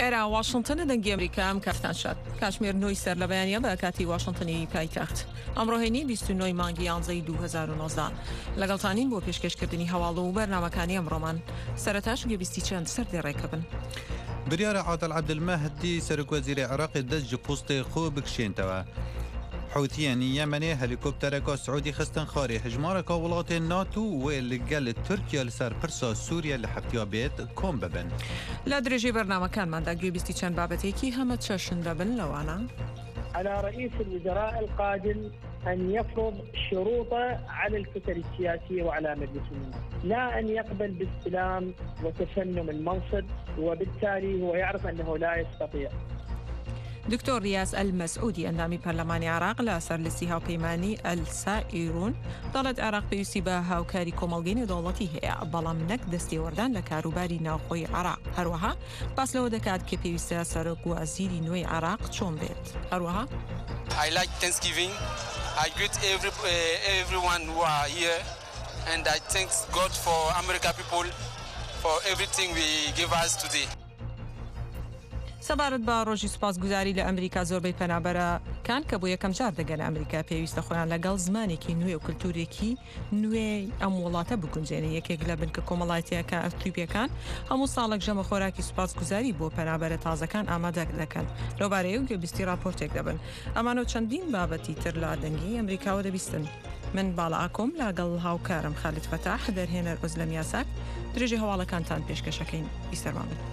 ئێرە واشنگتن دەنگی ئەمریکا ئەم کافتان شات کاشمێر نوۆی سەر لە بەیانیە بە کاتی واشنگتنی پایتەخت ئەمڕۆهێنی 29 مانگی یانزەی 2019 لەگەڵتانین بۆ پێشکەشکردنی هەواڵ و بەرنامەکانی ئەمڕۆمان سەرەتاش گوێبیستی چەند سەردێڕێکە بن. بریارە عادل عەبدولمەهدی سەرۆک وەزیری عێراقی دەست ji پۆستê xwe bikişênteve. Hewtiyên Yemenê helîkoptereka Siûdî xistin xarê hejmareka welatên NATO wê li gel Tirkiye li ser pirsa Sûriye li heftiya bêt kom bibin. لە درێژەی بەرنامەکانماندا گوێبیستی چەند بابەتێکی هەمە چەشن دەبن لەوانە. على رئيس الوزراء القادم أن يفرض شروطه على الكتل السياسية وعلى مجلس النواب، لا أن يقبل باستلام وتسنم المنصب، وبالتالي هو يعرف أنه لا يستطيع. دکتۆر ریاز ئەلمەسعودی ئەندامی پەرلەمانی عێراق لە سەرلستی هاوپەیمانی ئەلسائیرون دەڵێت عێراق پێویستی بە هاوکاری کۆمەڵگەی نێودەوڵەتی هەیە بەڵام نەک دەستێوەردان لە کاروباری ناوخۆی عێراق. هەروەها باس لەوە دەکات کە پێویستە سەرۆک وەزیری نوێی عێراق چۆن بێت. هەروەها I like Thanksgiving. I greet everyone who are here and I thank God for American people for everything we give us today. سەبارەت بە ڕۆژی سوپاسگوزاری لە ئەمریکا زۆربەی پەنابەرەکان کە بۆ یەکەم جار دەگەن ئەمریکا پێویستە خۆیان لەگەڵ زمانێکی نوێ و کولتورێکی نوێ ئەم وڵاتە بگونجێنن. یەکێک لە بنکە کۆمەڵایەتیەکە ئەتیوپیەکان هەموو ساڵێک ژەمە خۆراکی سوپاسگوزاری بۆ پەنابەرە تازەکان ئامادە دەکەن. لەوبارەیە و گوێبیستی راپۆرتێک دەبن. ئەمانە چەندین بابەتی تر لە دەنگی ئەمریکاوە دەبیستن. من باڵا ئاکۆم لەگەڵ هاوکارم خالید فەتاح دەرهێنەر ئۆزلەم یاساک درێژەی هەواڵەکانتان پێشکەشەکەین بیسەرمان بن.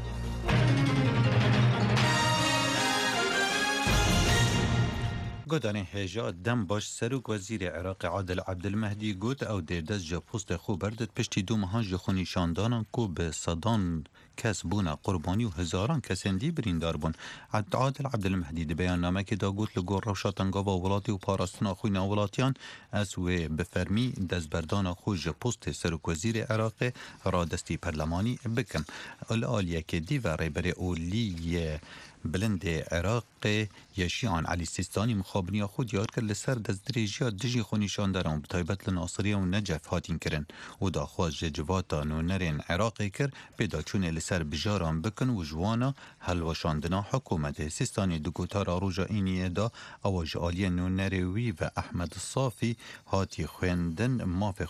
گۆدانê hêja dem baş Serok Wezîrê Iraqê Adil Abdulmehdi got ew dê dest ji postê xwe berdit piştî du mehan ji xwenîşandanan ku bi sedan kes bûne qurbanî û hizaran kesên dî birîndar bûn. Adil Abdulmehdi di beyannamekê da got li gor rewşa tengava welatî û parastina xwîna welatiyan ez wê bi fermî destberdana xwe ji postê Serokwezîrê Iraqê radestî perlemanî bikim. Li aliyekê dî ve rêberê olîyê بلندê Iraqê Yeşiyan Elî Sîstanî mixabiniya xwe diyar kir li ser destdirêjiya dijî xwenîşandaran bi taybet li Nasiriye û Necef hatîn kirin û daxwaz ji civata nûnerên Iraqê kir pêdaçûnê li ser bijaran bikin û ji wana helweşandina hikûmetê. Sîstanî di gotara roja îniyê da ewa ji aliyê nûnerê wî ve Ehmed Safî hatî xwendin mafê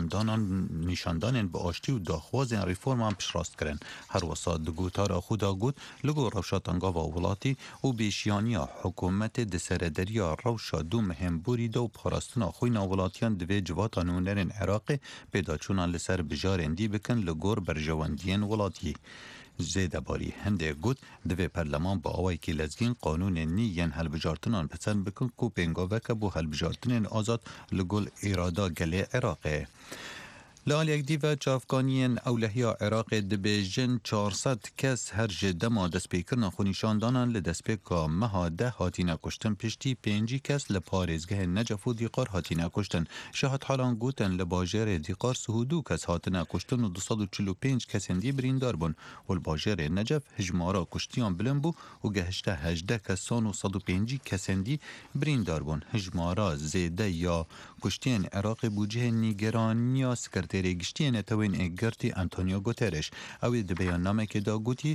xwenîşandanên bi aştî û daxwazên rîforman piştrast kirin. Her wisa di gotara xwe da got li gor rewşa tengava welatî û bêşiyaniya hikûmetê di serederiya rewşa du mihemborî da û parastina xwîna welatiyan divê civata nûnerên Iraqê pêdaçûnan li ser bijarên dî bikin li gor berjewendiyên welatî. Zêdebarî hindê got divê perleman bi awayekî lezgîn qanûnên nî yên helbijartinan pesend bikin ku pêngaveke bû helbijartinên azad li gol îrada gelê Iraqê. Li aliyek dî ve çavkaniyên ewlehiya Iraqê dibêjin 400 kes her ji dema destpêkirina xwenîşandanan li destpêka meha de hatîne kuştin piştî 5 kes li parêzgehên Necef û Dîqar hatîne kuştin. Şehethalan gotin li bajarê Dîqar 22 kes hatine kuştin û 245 kesên dî birîndar bûn û li bajarê Necef hijmara kuştiyan bilind bû û gehişte 18 kesan û 105 kesên dî birîndar bûn. Hijmara zêde ya kuştiyên Iraqê bû cihê nîgeraniya Sekreterê Giştiyên Netewên Êgirtî Antonio Guterres ew di beyannamekê da gotî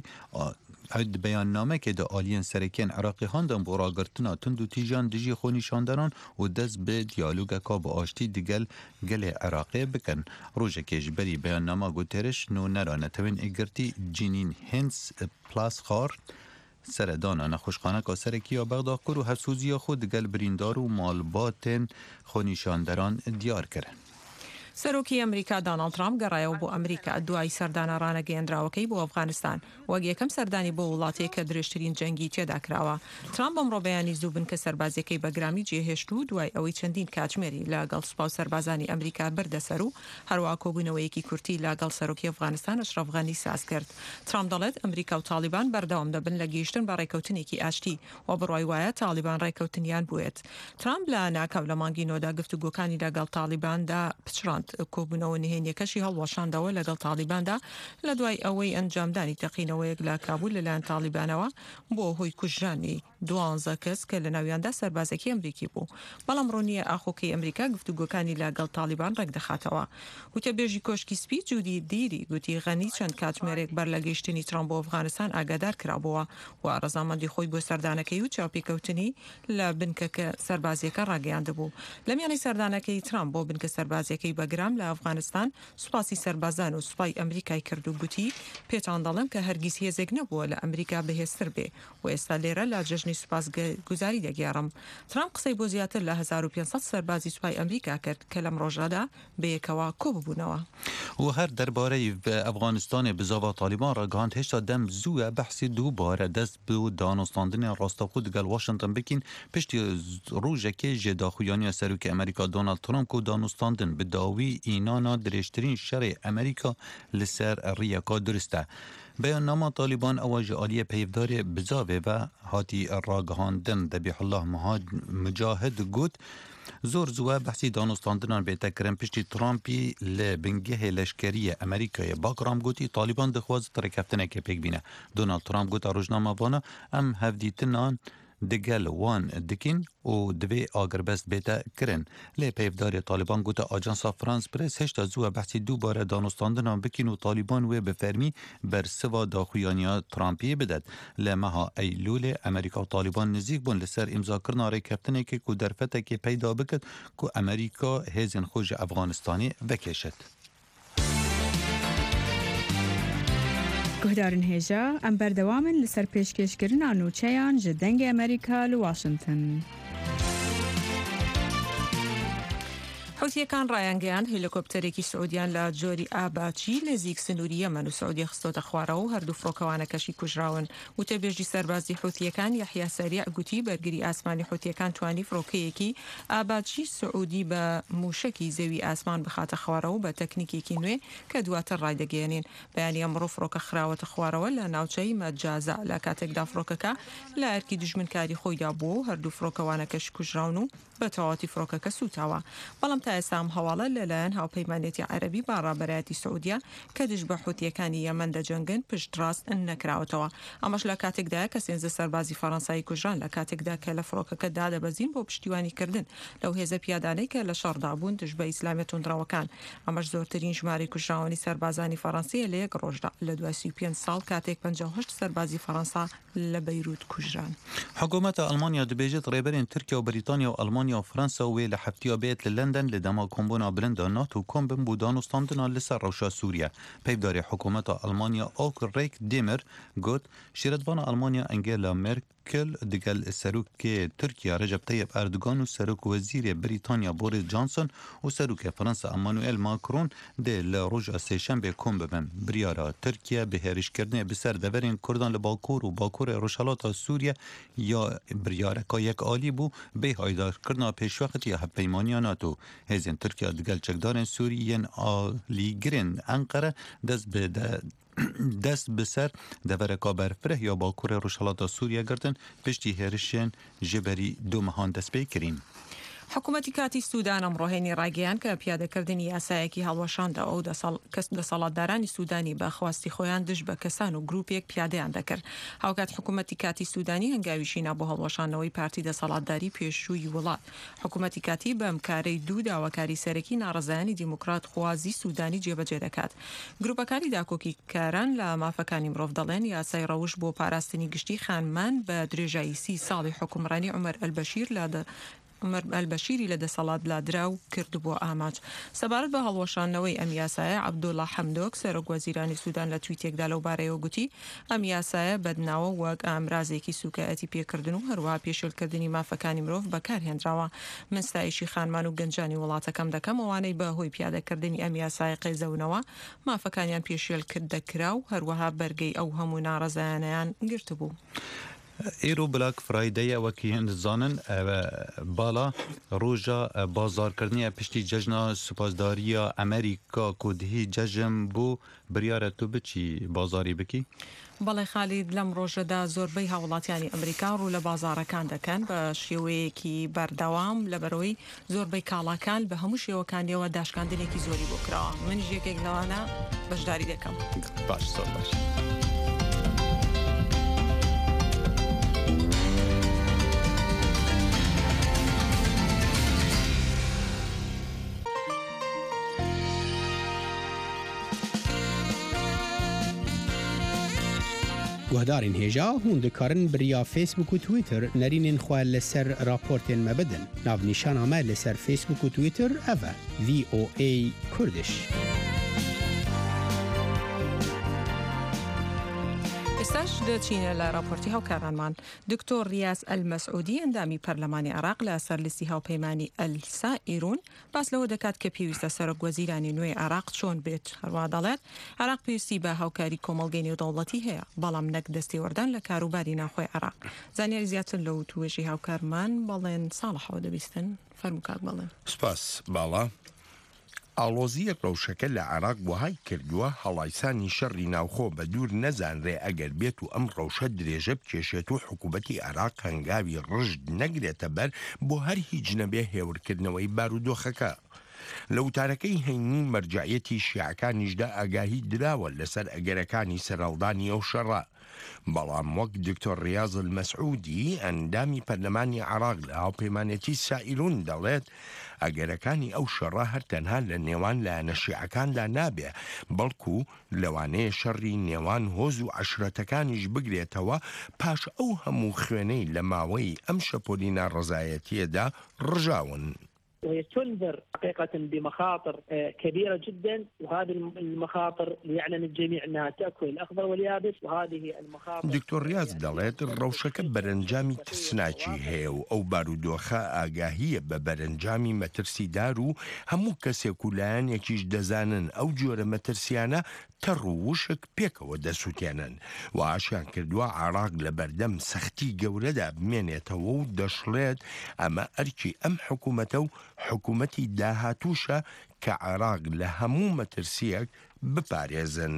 di beyannamekê de aliyên serekên Iraqê handan bo ragirtina tund û tîjan dijî xwenîşandaran û dest bi diyalogeka bi aştî digel gelê Iraqê bikin. Rojekê ji berî beyannama Guterres nûnera Netewên Êgirtî Cinîn Hens Plasxar seredana nexweşxaneka serekiya Bexda kir û hevsûziya xwe digel birîndar û malbatên xwenîşandaran diyar kirin. سەرۆکی ئەمریکا دۆناڵد ترامپ گەڕایەوە بۆ ئەمریکا دوای سەردانە ڕانەگەیەندراوەکەی بۆ ئەفغانستان وەک یەکەم سەردانی بۆ وڵاتەیە کە درێژترین جەنگی تێدا کراوە. ترامپ ئەمڕۆ بەیانی زوو بن کە سەربازیەکەی بەگرامی جێهێشت و دوای ئەوەی چەندین کاتژمێری لەگەڵ سوپا و سەربازانی ئەمریکا بردەسەر و هەروەها کۆبوونەوەیەکی کورتی لەگەڵ سەرۆکی ئەفغانستان ئەشرەف غەنی ساز کرد. ترامپ دەڵێت ئەمریکا و تالیبان بەردەوام دەبن لە گەیشتن بە ڕێکەوتنێکی ئاشتی و بڕوای وایە تالیبان ڕێکەوتنیان بوێت. ترامپ لە ناکاو لە مانگی نۆدا گفتوگۆکانی لەگەڵ تالیباندا پچڕاند کۆبوونەوە نهێنیەکەشی هەڵوەشاندەوە لەگەڵ تالیباندا لە دوای ئەوەی ئەنجامدانی تەقینەوەیەک لە کابول لەلایەن تالیبانەوە بۆ هۆی کوژرانی 12 کەس کە لە ناویاندا سەربازێکی ئەمریکی بوو. بەڵام ڕۆنیە ئاخۆکەی ئەمریکا گفتوگۆکانی لەگەڵ تالیبان ڕێک دەخاتەوە. وتەبێژی کۆشکی سپی جودی دیری گوتی غەنی چەند کاتژمێرێک بەر لە گەیشتنی ترامپ بۆ ئەفغانستان ئاگادار کرابەوە و ڕەزامەندی خۆی بۆ سەردانەکەی و چاوپێکەوتنی لە بنکەکە سەربازیەکە ڕاگەیاندبوو. لە میانەی سەردانەکەی ترامپ بۆ بنکە سەربازیەکەی بەگرام لە ئەفغانستان سوپاسی سەربازان و سوپای ئەمریکای کرد و گوتی پێتان دەڵێم کە هەرگیز هێزێک نەبووە لە ئەمریکا بەهێزتر بێ و ئێستا لێرە لە جەژنی سوپاسگوزاری دەگەڕم. ترامپ قسەی بۆ زیاتر لە 1500 سەربازی سوپای ئەمریکا کرد کە لەم ڕۆژەدا بەیەکەوە کۆببوونەوە. و هەر دەربارەی ئەفغانستانی بزاوا تالیبان ڕگەهاند هێشتا دەم زووە بەحسی دووبارە دەست بۆ دانوستاندنی ڕاستەوخۆ دەگەڵ واشنگتن بکەین پشتی ڕۆژێکی ژێداخویانی سەرۆکی ئەمریکا دۆنالد ترامپ و دانوستاندن بە داوی ئینانا درێژترین شەڕی ئەمریکا لەسەر ڕیەکا درستە. بەیاننامە تالیبان ئەوە ئالیە پەیوەداری بزاوێ بە هاتی ڕاگەهاندن دەبیح الله مجاهد گوت زۆر زووە بەحسی دانوستاندنان بێتەکردن پشتی ترامپی لە بنگەهێ لەشکریە ئەمریکایە باکرام گوتی تالیبان دەخوازت ڕێکەفتنێکی پێک بینە. دۆنالد ترامپ گوت ڕۆژنامەوانە ئەم هەفدیتنان دگەل وان دکین و دوێ ئاگربەست بێتە کرن. لێ پەیوەداری تالیبان گوتە ئاجانسا فرانس پرس هێشتا زووە بەحسی دووبارە دانوستاندنان بکین و تالیبان وێ بەفەرمی بەرسەوا داخویانیا ترامپی بدەت. لە مەها ئەیلولێ ئەمریکا و تالیبان نزیک بوون لەسەر ئیمزاکردنا ڕێکەفتنێکی و دەرفەتێکی پەیدا بکرد و ئەمریکا هێزن خۆشی ئەفغانستانی بکێشێت. گهدارن هێژە ئەم بەردەوامن لەسەر پێشکەشکردنا نوچەیان ji dengê ئەمریکا لە واشنگتن. حوتیەکان ڕایانگەیان هێلیکۆپتەرێکی سعودیان لە جۆری ئاباچی نزیک سنووری یەمەن و سعودی خستۆتە خوارەوە و هەردوو فڕۆکەوانەکەشی کوژراون. وتەبێژی سەربازی حوتیەکان یەحیا سەریع گوتی بەرگری ئاسمانی حوتیەکان توانی فڕۆکەیەکی ئاباچی سعودی بە موشکی زەوی ئاسمان بخاتە خوارەوە بە تەکنیکێکی نوێ کە دواتر ڕایدەگەێنین. بەیانی ئەمڕۆ فڕۆکە خراوەتە خوارەوە لە ناوچەی مەجازە لە کاتێکدا فڕۆکەکە لە ئەرکی دژمنکاری خۆیدا بوو و هەردوو فڕۆکەوانەکەش کوژراون و بە تەواتی فڕۆکەکە سوتاوە. بەڵام تا ئێستا هەواڵە لەلایەن هاوپەیمانێتی عەرەبی با ڕابەرایەتی سعودیا کە دژ بە حوتیەکانی یەمەن دەجەنگن پشت ڕاست نەکراوەتەوە. ئەمەش لە کاتێکدایە کە 13 سەربازی فەڕەنسایی کوژران لە کاتێکدا کە لە فڕۆکەکە دادەبەزین بۆ پشتیوانیکردن لەو هێزە پیادانەی کە لە شەڕدا بوون دژ بە ئیسلامیە توندڕەوەکان. ئەمەش زۆرترین ژمارەی کوژراوانی سەربازانی فەڕەنسیە لە یەک ڕۆژدا لە دوای 35 ساڵ کاتێک 58 سەربازی فەڕەنسا لە بەیروت کوژران. حکوومەتە ئەڵمانیا دەبێژێت ڕێبەرین تورکیا و بریتانیا و ئەڵمانیا و فرەنسا وێ لە هەفتیا بێت لە لەندەن لە دەما کۆمبوونا برندا ناتو کۆمبن بۆ دانوستاندنا لەسەر ڕەوشە سووریا. پەیوەداری حکوومەتە ئەڵمانیا ئۆکڕێک دێمر گوت شێرەتوانە ئەڵمانیا ئەنگێلا مێرکل دەگەل سەرۆکێ تورکیا ڕەجەب تەیب ئەردوگان و سەرۆک وەزیرێ بریتانیا بۆریس جانسن و سەرۆکێ فەرەنسا ئەمانوئێل ماکرۆن دێ لە ڕۆژە سێشەمبێ کۆم ببن. بریارە تورکیا بەهێرشکردنێ بەسەر دەڤەرین کوردان لە باکوور و باکوورێ ڕۆژهەڵاتە سووریا یا بریارەکە یەک ئالی بوو بێ هایدارکردنا پێشوەقتی هەپەیمانیا ناتو. هێزین تورکیا دەگەل چەکدارên سووریên alîgirên Enqere dest bi ser devereka berfireh ya bakurê Rojhilatê Sûriye girtin piştî hêrişên ji berî du mehan dest pê kirin. حکوومەتی کاتی سوودان ئەمڕۆهێنی ڕاگەیان کە پیادەکردنی یاسایەکی هەڵوەشاندا ئەو دەسەڵاتدارانی سوودانی بەخواستی خۆیان دژ بە کەسان و گروپێک پیادەیان دەکرد. هاوکات حکوومەتی کاتی سوودانی هەنگاویشینا بۆ هەڵوەشانەوەی پارتی دەسەڵاتداری پێشووی وڵات. حکوومەتی کاتی بە ئەمکارەی دوو داواکاری سەرەکی ناڕەزایانی دیموکرات خوازی سوودانی جێبەجێ دەکات. گروپەکانی داکۆکی کاران لە مافەکانی مرۆڤ دەڵێن یاسای ڕەوش بۆ پاراستنی گشتی خانمان بە درێژایی 30 ساڵی حکومڕانی عومەر ئەلبەشیری لە دەسەڵات لادراو کرد بۆ ئاماج. سەبارەت بە هەڵوەشانەوەی ئەم یاسایە عەبدوڵڵا حەمدۆک سەرۆک وەزیرانی سوودان لە تویتێکدا لەو بارەیەوە گوتی ئەم یاسایە بەدناوە وەک ئامرازێکی سوکایەتی پێکردن و هەروەها پێشێلکردنی مافەکانی مرۆڤ بەکارهێنراوە. من ستایشی خانمان و گەنجانی وڵاتەکەم دەکەم ئەوانەی بەهۆی پیادەکردنی ئەم یاسایە قێزەونەوە مافەکانیان پێشێل دەکرا و هەروەها بەرگەی ئەو هەموو ناڕەزایانەیان گرتبوو. ئێرۆ بلاک فرایدەیە وەکی هەندزانن باڵا ڕۆژە بازارکردنیە پشتی جەژنا سوپاسداریە ئەمریکا کودهی جەژم بۆ بریارە تو بچی بازاری بکی؟ بەڵێ خالید لەم ڕۆژەدا زۆربەی هاوڵاتیانی ئەمریکا ڕوو لە بازارەکان دەکەن بە شێوەیەکی بەردەوام لەبەرەوەی زۆربەی کاڵاکان بە هەموو شێوەکانیەوە داشکاندنێکی زۆری بۆ کراوە. منیش یەکێک لەوانە بەشداری دەکەم. باش زۆر باش. گوهدارین هێژا هون دikarin biriya Facebook û Twitter nerînên xwe li ser raportên me bidin. Navnîşana me li ser Facebook û Twitter ev e VOA Kurdish. ئێستاش دەچینە لە راپۆرتی هاوکارانمان. دکتۆر ریاز ئەلمەسعودی ئەندامی پەرلەمانی عێراق لە سەرلیستی هاوپەیمانی ئەلسائیرون باس لەوە دەکات کە پێویستە سەرۆکوەزیرانی نوێی عێراق چۆن بێت. هەروە دەڵێت عێراق پێویستی بە هاوکاری کۆمەڵگەی نێودەوڵەتی هەیە، بەڵام نەک دەستێوەردان لە کاروباری ناوخۆی عێراق. زانیاری زیاتر لەو توێژی هاوکارمان بەڵێن ساڵحەوە دەبیستن. فەرموو کاک بەڵێن. سپاس باڵا. ئاڵۆزیەک ڕەوشەکە لە عێراق وهای کردووە هەڵایسانی شەڕی ناوخۆ بە دوور نەزانرێ ئەگەر بێت و ئەم ڕەوشە درێژە بکێشێت و حکوومەتی عێراق هەنگاوی ڕژد نەگرێتە بەر بۆ هەر هیچ نەبێ هێورکردنەوەی بارودۆخەکە. لە وتارەکەی هەینی مەرجعیەتی شیعەکانیشدا ئاگاهی دراوە لەسەر ئەگەرەکانی سەرهەڵدانی ئەو شەڕە. بەڵام وەک دکتۆر ریاض المەسعودی ئەندامی پەرلەمانی عێراق لە هاوپەیمانێتی سائیرون دەڵێت ئەگەرەکانی ئەو شەڕە هەر تەنها لە نێوان لایەنە شیعەکاندا نابێ، بەڵکو لەوانەیە شەڕی نێوان هۆز و عەشرەتەکانیش بگرێتەوە پاش ئەو هەموو خوێنەی لە ماوەی ئەم شەپۆلی ناڕەزایەتیەدا ڕژاون. وهي تنذر حقيقة بمخاطر كبيرة جدا، وهذه المخاطر يعلن الجميع أنها تأكل الأخضر واليابس، وهذه المخاطر. دكتور رياض دەڵێت ڕەوشەکە بەرەنجامی ترسناکی هەیە و ئەو بارودۆخە ئاگاهیە بە بەرەنجامی مەترسیدار و هەموو کەسێک و لایەنێکیش دەزانن ئەو جۆرە مەترسیانە تەڕ و وشک پێکەوە دەسووتێنن و ئاشیان کردووە عێراق لە بەردەم سەختی گەورەدا بمێنێتەوە و دەشڵێت ئەمە ئەرکی ئەم حکوومەتە و حکوومەتی داهاتووشە کە عێراق لە هەموو مەترسیەک بپارێزن.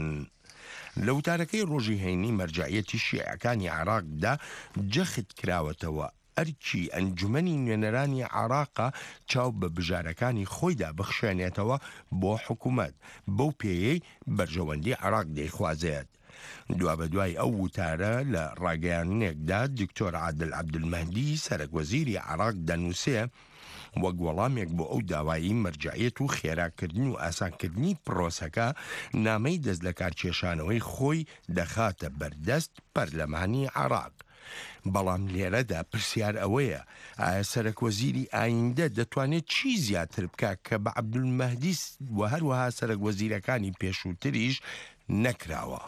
لە وتارەکەی ڕۆژی هەینی مەرجعیەتی شیعەکانی عێراقدا جەخت کراوەتەوە ئەرکی ئەنجومەنی نوێنەرانی عێراقا چاو بە بژارەکانی خۆیدا بخشێنێتەوە بۆ حکوومەت بەو پێیەی بەرژەوەندی عێراق دەیخوازێت. دوا بە دوای ئەو وتارە لە ڕاگەیانێکدا دکتۆر عادل عەبدولمەهدی سەرۆکوەزیری عێراق دەنووسێ وەک وەڵامێک بۆ ئەو داوایی مەرجعیەت و خێراکردنی و ئاسانکردنی پرۆسەکە نامەی دەست لە کارکێشانەوەی خۆی دەخاتە بەردەست پەرلەمانی عێراق. بەڵام لێرەدا پرسیار ئەوەیە ئایا سەرۆکوەزیری ئایندە دەتوانێت چی زیاتر بکات کە بە عەبدولمەهدی و هەروەها سەرۆکوەزیرەکانی پێشووتریش نەکراوە.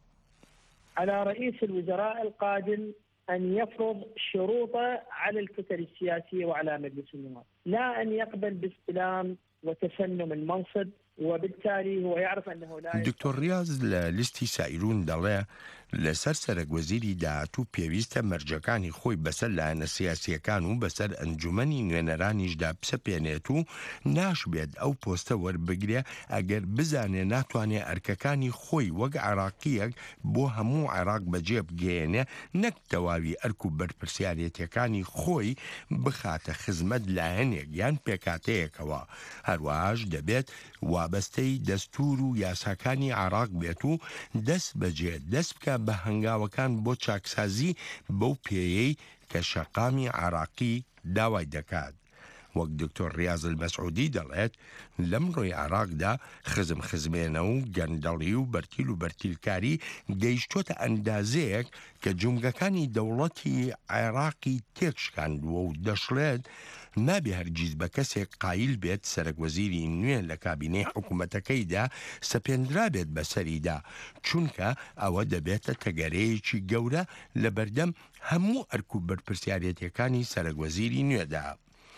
على رئيس الوزراء القادم أن يفرض شروطه على الكتل السياسية وعلى مجلس النواب، لا أن يقبل باستلام وتسنم المنصب، وبالتالي هو يعرف أنه لا. دكتور رياض للیستی سائیرون دەڵێ لەسەر سەرۆکوەزیری داهاتوو پێویستە مەرجەکانی خۆی بەسەر لایەنە سیاسیەکان و بەسەر ئەنجومەنی نوێنەرانیشدا بسەپێنێت و ناشبێت ئەو پۆستە وەربگرێ ئەگەر بزانێ ناتوانێ ئەرکەکانی خۆی وەک عێراقیەک بۆ هەموو عێراق بەجێ بگەێنێ، نەک تەواوی ئەرک و بەرپرسیارەتیەکانی خۆی بخاتە خزمەت لایەنێک یان پێکاتەیەکەوە. هەروەهاش دەبێت وابەستەی دەستور و یاساکانی عێراق بێت و دەست بەجێ دەست بکە بە هەنگاوەکان بۆ چاکسازی بەو پێیەی کە شەقامی عێراقی داوای دەکات. وەک دکتۆر ریاض المەسعودی دەڵێت لەم ڕۆی عێراقدا خزمێنە و گەندەڵی و بەرتیل و بەرتیلکاری گەیشتۆتە ئەندازەیەک کە جومگەکانی دەوڵەتی عێراقی تێکشکاندووە و دەشڵێت نابێ هەرگیز بە کەسێک قایل بێت سەرۆکوەزیری نوێ لە کابینەی حکوومەتەکەیدا سەپێنرا بێت بەسەریدا، چونکە ئەوە دەبێتە تەگەرەیەکی گەورە لە بەردەم هەموو ئەرک و بەرپرسیارەتیەکانی سەرۆکوەزیری نوێدا.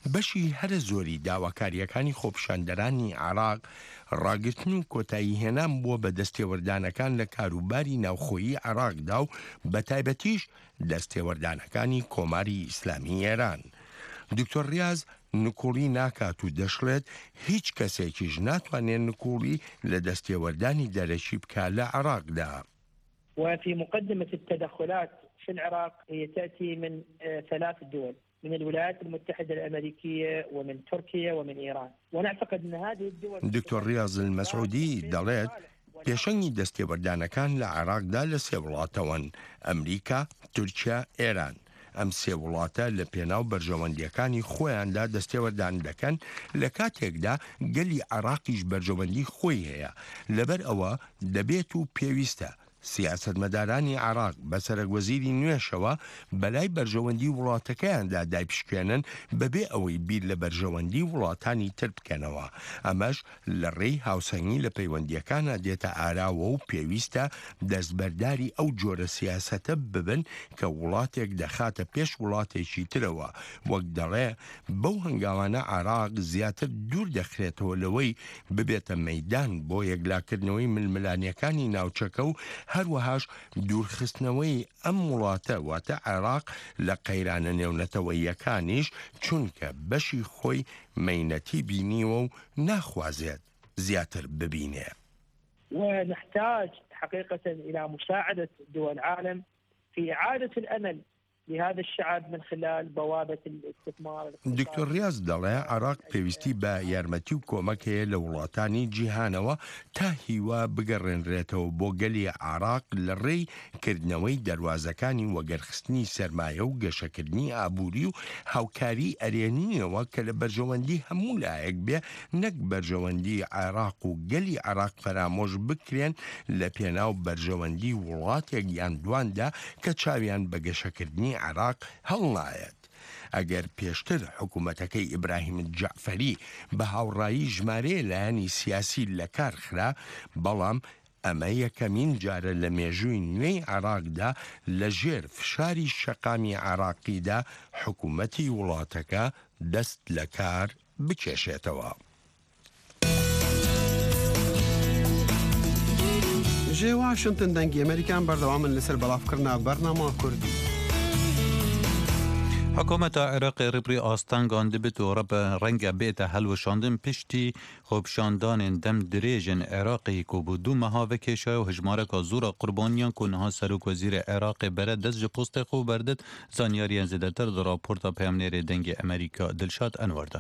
بەشی هەرە زۆری داواکاریەکانی خۆپیشاندەرانی عێراق ڕاگرتن و کۆتایی هێنان بووە بە دەستێوەردانەکان لە کاروباری ناوخۆیی عێراقدا و بە تایبەتیش دەستێوەردانەکانی کۆماری ئیسلامی ئێران. دکتۆر ریاض نکوڵی ناکات و دەشڵێت هیچ کەسێکیش ناتوانێت نکوڵی لە دەستێوەردانی دەرەکی بکات لە عێراقدا. وفي مقدمة التدخلات في العراق هي تأتي من 3 دول، من الولايات المتحدة الأمريكية ومن تركيا ومن إيران، ونعتقد أن هذه الدول. دكتور رياض المسعودي دەڵێت پێشەنگی دەستێوەردانەکان لە عێراقدا لە 3 وڵاتەوەن: ئەمریکا، تورکیا، ئێران. ئەم 3 وڵاتە لە پێناو بەرژەوەندیەکانی خۆیاندا دەستێوەردان دەکەن لە کاتێکدا گەلی عێراقیش بەرژەوەندی خۆی هەیە. لەبەر ئەوە دەبێت و پێویستە سیاسەتمەدارانی عێراق بە سەرۆکوەزیری نوێشەوە بەلای بەرژەوەندی وڵاتەکەیاندا دایپشکێنن بەبێ ئەوەی بیر لە بەرژەوەندی وڵاتانی تر بکەنەوە. ئەمەش لە ڕێی هاوسەنگی لە پەیوەندیەکانە دێتە ئاراوە و پێویستە دەستبەرداری ئەو جۆرە سیاسەتە ببن کە وڵاتێک دەخاتە پێش وڵاتێکی ترەوە. وەک دەڵێ بەو هەنگاوانە عێراق زیاتر دوور دەخرێتەوە لەوەی ببێتە مەیدان بۆ یەکلاکردنەوەی ململانیەکانی ناوچەکە و هەروەهاش دوورخستنەوەی ئەم وڵاتە واتە عێراق لە قەیرانە نێونەتەوەییەکانیش چونکە بەشی خۆی مەینەتی بینیوە و ناخوازێت زیاتر ببینێ. ونحتاج حقيقة إلى مساعدة دول العالم في إعادة الأمل لهذا الشعب من خلال بوابة الاستثمار. دكتور رياض دەڵێ عێراق پێویستی بە یارمەتی و کۆمەک هەیە لە وڵاتانی جیهانەوە تا هیوا بگەڕێنرێتەوە بۆ گەلی عێراق لە ڕێی کردنەوەی دەواازەکانی وەگەرخستنی سەرمایە و گەشەکردنی ئابووری و هاوکاری ئەرێنینەوە کە لە بەرژەوەندی هەموو لایەک بێ، نەک بەرژەوەندی عێراق و گەلی عێراق فەرامۆش بکرێن لە پێناو بەرژەوەندی وڵاتێک یان دواندا کە چاویان بە گەشەکردنی عێراق هەڵنایەت. ئەگەر پێشتر حکوومەتەکەی ئیبراهیم جەعفەری بە هاوڕایی ژمارەیە لایەنی سیاسی لە کار خرا، بەڵام ئەمە یەکەمین جارە لە مێژووی نوێی عێراقدا لە ژێر فشاری شەقامی عێراقیدا حکوومەتی وڵاتەکە دەست لە کار بکێشێتەوە. ژێ واشنتن دەنگی ئەمریکان بەردەوامن لەسەر بەڵافکردنا بەرنامە کوردی. حکومت عراق ربری آستانگان دبت و رب رنگ بیت هلوشاندن پشتی خوبشاندان دم دریجن عراقی که بودو مها و کشای و هجماره که زور قربانیان کنها سروک وزیر عراق برد دست جپوست خوب بردد زانیاری زده تر در راپورتا پیامنیر دنگ امریکا دلشاد انورده.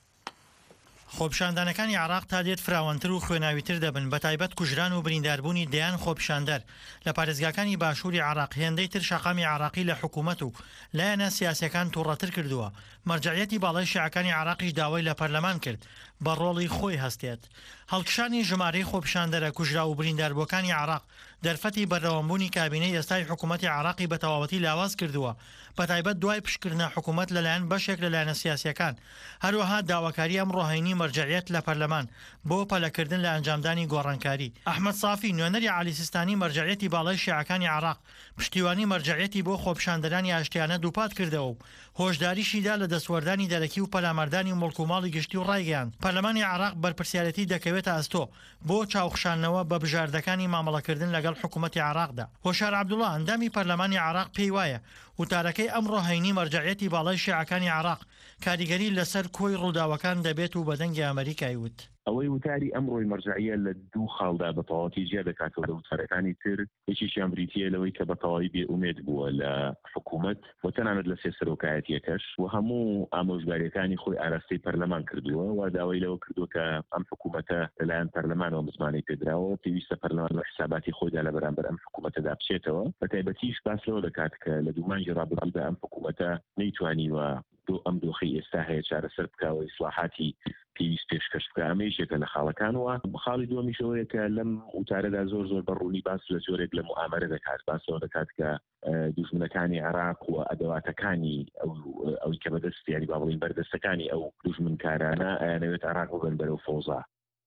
خۆپیشاندانەکانی عێراق تا دێت فراوانتر و خوێناویتر دەبن، بە تایبەت کوژران و برینداربوونی دەیان خۆپیشاندەر لە پارێزگاکانی باشووری عێراق. هێندەی تر شەقامی عێراقی لە حکوومەت و لایەنە سیاسەکان تووڕەتر کردووە. مەرجعیەتی باڵای شیعەکانی عێراقیش داوای لە پەرلەمان کرد بە ڕۆڵی خۆی هەستێت. هەڵکشانی ژمارەی خۆپیشاندەرە کوژرا و برینداربووەکانی عێراق دەرفەتی بەردەوامبوونی کابینەی ئێستای حکوومەتی عێراقی بە تەواوەتی لاواز کردووە، بە تایبەت دوای پشتکردنە حکوومەت لەلایەن بەشێک لەلایەنە سیاسیەکان. هەروەها داواکاری ئەم ڕۆهینی مەرجعیەت لە پەرلەمان بۆ پەلەکردن لە ئەنجامدانی گۆڕانکاری. ئەحمەد سافی نوێنەری عالی سیستانی مەرجعیەتی باڵای شیعەکانی عێراق پشتیوانی مەرجعیەتی بۆ خۆپیشاندەرانی ئاشتیانە دووپات کردەوە و هۆشداریشیدا لە دەستوەردانی دەرەکی و پەلامەردانی و مڵک و ماڵی گشتی و ڕایگەیاند. پەرلەمانی عێراق بەرپرسیارەتی دەکەوێتە ئەستۆ بۆ چاوخشانەوە بە بژاردەکانی مامەڵەکردن لەگەڵ حکوومەتی عێراقدا. هۆشار عەبدوڵڵا ئەندامی پەرلەمانی عێراق پێی وایە وتارەکەی ئەم ڕۆهینی مەرجعیەتی باڵای شیعەکانی عێراق کاریگەری لەسەر کۆی ڕووداوەکان دەبێت و بە دەنگی ئەمریکای وت. ئەوەی وتاری ئەمڕۆی مەرجعیە لە دوو خاڵدا بە تەواوەتی جیا دەکاتەوە لە وتارەکانی تر. یەکیشیان بریتیە لەوەی کە بە تەواوی بێئومێد بووە لە حکوومەت و تەنانەت لە سێ سەرۆکایەتیەکەش و هەموو ئامۆژگاریەکانی خۆی ئاراستەی پەرلەمان کردووە و داوای لەوە کردووە کە ئەم حکوومەتە لەلایەن پەرلەمانەوە مزمانەی پێدراوە پێویستە پەرلەمان بە حساباتی خۆیدا لە بەرامبەر ئەم حکوومەتەدا بچێتەوە. بە تایبەتیش باس لەوە دەکات کە لە دوو مانگی ڕابردوودا ئەم حکوومەتە نەیتوانیوە ئەم دۆخی ئێستا هەیە چارەسەر بکاوە ئیسلاحاتی پێویست پێشکەش بکە. ئەمەیشێکە لە خاڵەکانەوە. خاڵی دووەمیشەوەیە کە لەم وتارەدا زۆر بەڕوونی باس لە زۆرێک لە موامەرە دەکات، باسەوە دەکات کە دوژمنەکانی عێراق و ئەدەواتەکانی ئەوی کە بەدەست یانی با بڵین بەردەستەکانی ئەو دوژمنکارانە ئەیانەوێت عێراق ببن بەرەو فۆزا.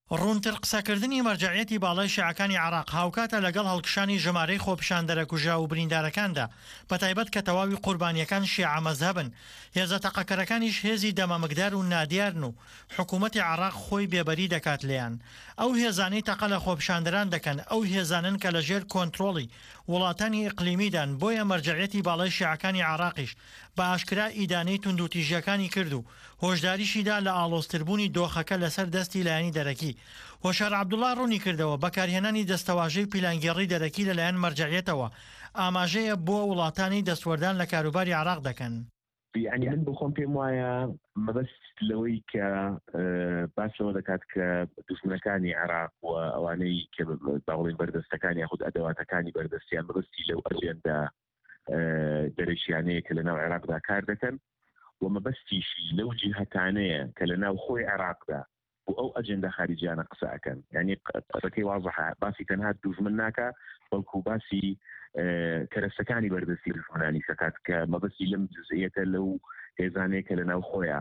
ڕوونتر قسەکردنی مەرجعیەتی باڵای شیعەکانی عێراق هاوکاتە لەگەڵ هەڵکشانی ژمارەی خۆپیشاندەرە کوژرا و بریندارەکاندا بەتایبەت کە تەواوی قوربانیەکان شیعە مەزهەبن. هێزە تەقەکەرەکانیش هێزی دەمەمەکدار و نادیارن و حکوومەتی عێراق خۆی بێبەری دەکات لێیان. ئەو هێزانەی تەقە لە خۆپیشاندەران دەکەن ئەو هێزانن کە لەژێر کۆنتڕۆڵی وڵاتانی ئیقلیمیدان، بۆیە مەرجعیەتی باڵای شیعەکانی عێراقیش بە ئاشکرا ئیدانەی توندوتیژیەکانی کرد و هۆشداریشیدا لە ئاڵۆزتربوونی دۆخەکە لەسەر دەستی لایەنی دەرەکی. هۆشار عەبدوڵڵا ڕوونی کردەوە بەکارهێنانی دەستەواژەی پیلانگێڕی دەرەکی لەلایەن مەرجعیەتەوە ئاماژەیە بۆ وڵاتانی دەستوەردان لە کاروباری عێراق دەکەن. يعني من بخۆم پێم وایە مەبەست لەوەی کە باسەوە دەکات کە دوژمنەکانی عێراق و ئەوانەی کە باوڵین بەردەستەکانی یاخود ئەدەواتەکانی بەردەستیان مەبەستی لەو ئەجێندا دەرەشیانەیە کە لە ناو عێراقدا کار دەکەن و مەبەستیشی لەو جیهەتانەیە کە لە ناو خۆی عێراقدا و ئەو ئەجێندا خارجیانە قسە ئەکەن. یعنی قسەکەی وازەحە، باسی تەنها دوژمن ناکە بەڵکو باسی کەرەستەکانی بەردەستی دژمنانی سەکات کە مەبەستی لەم جزئیەتە لەو هێزانەیە کە لە ناو خۆیان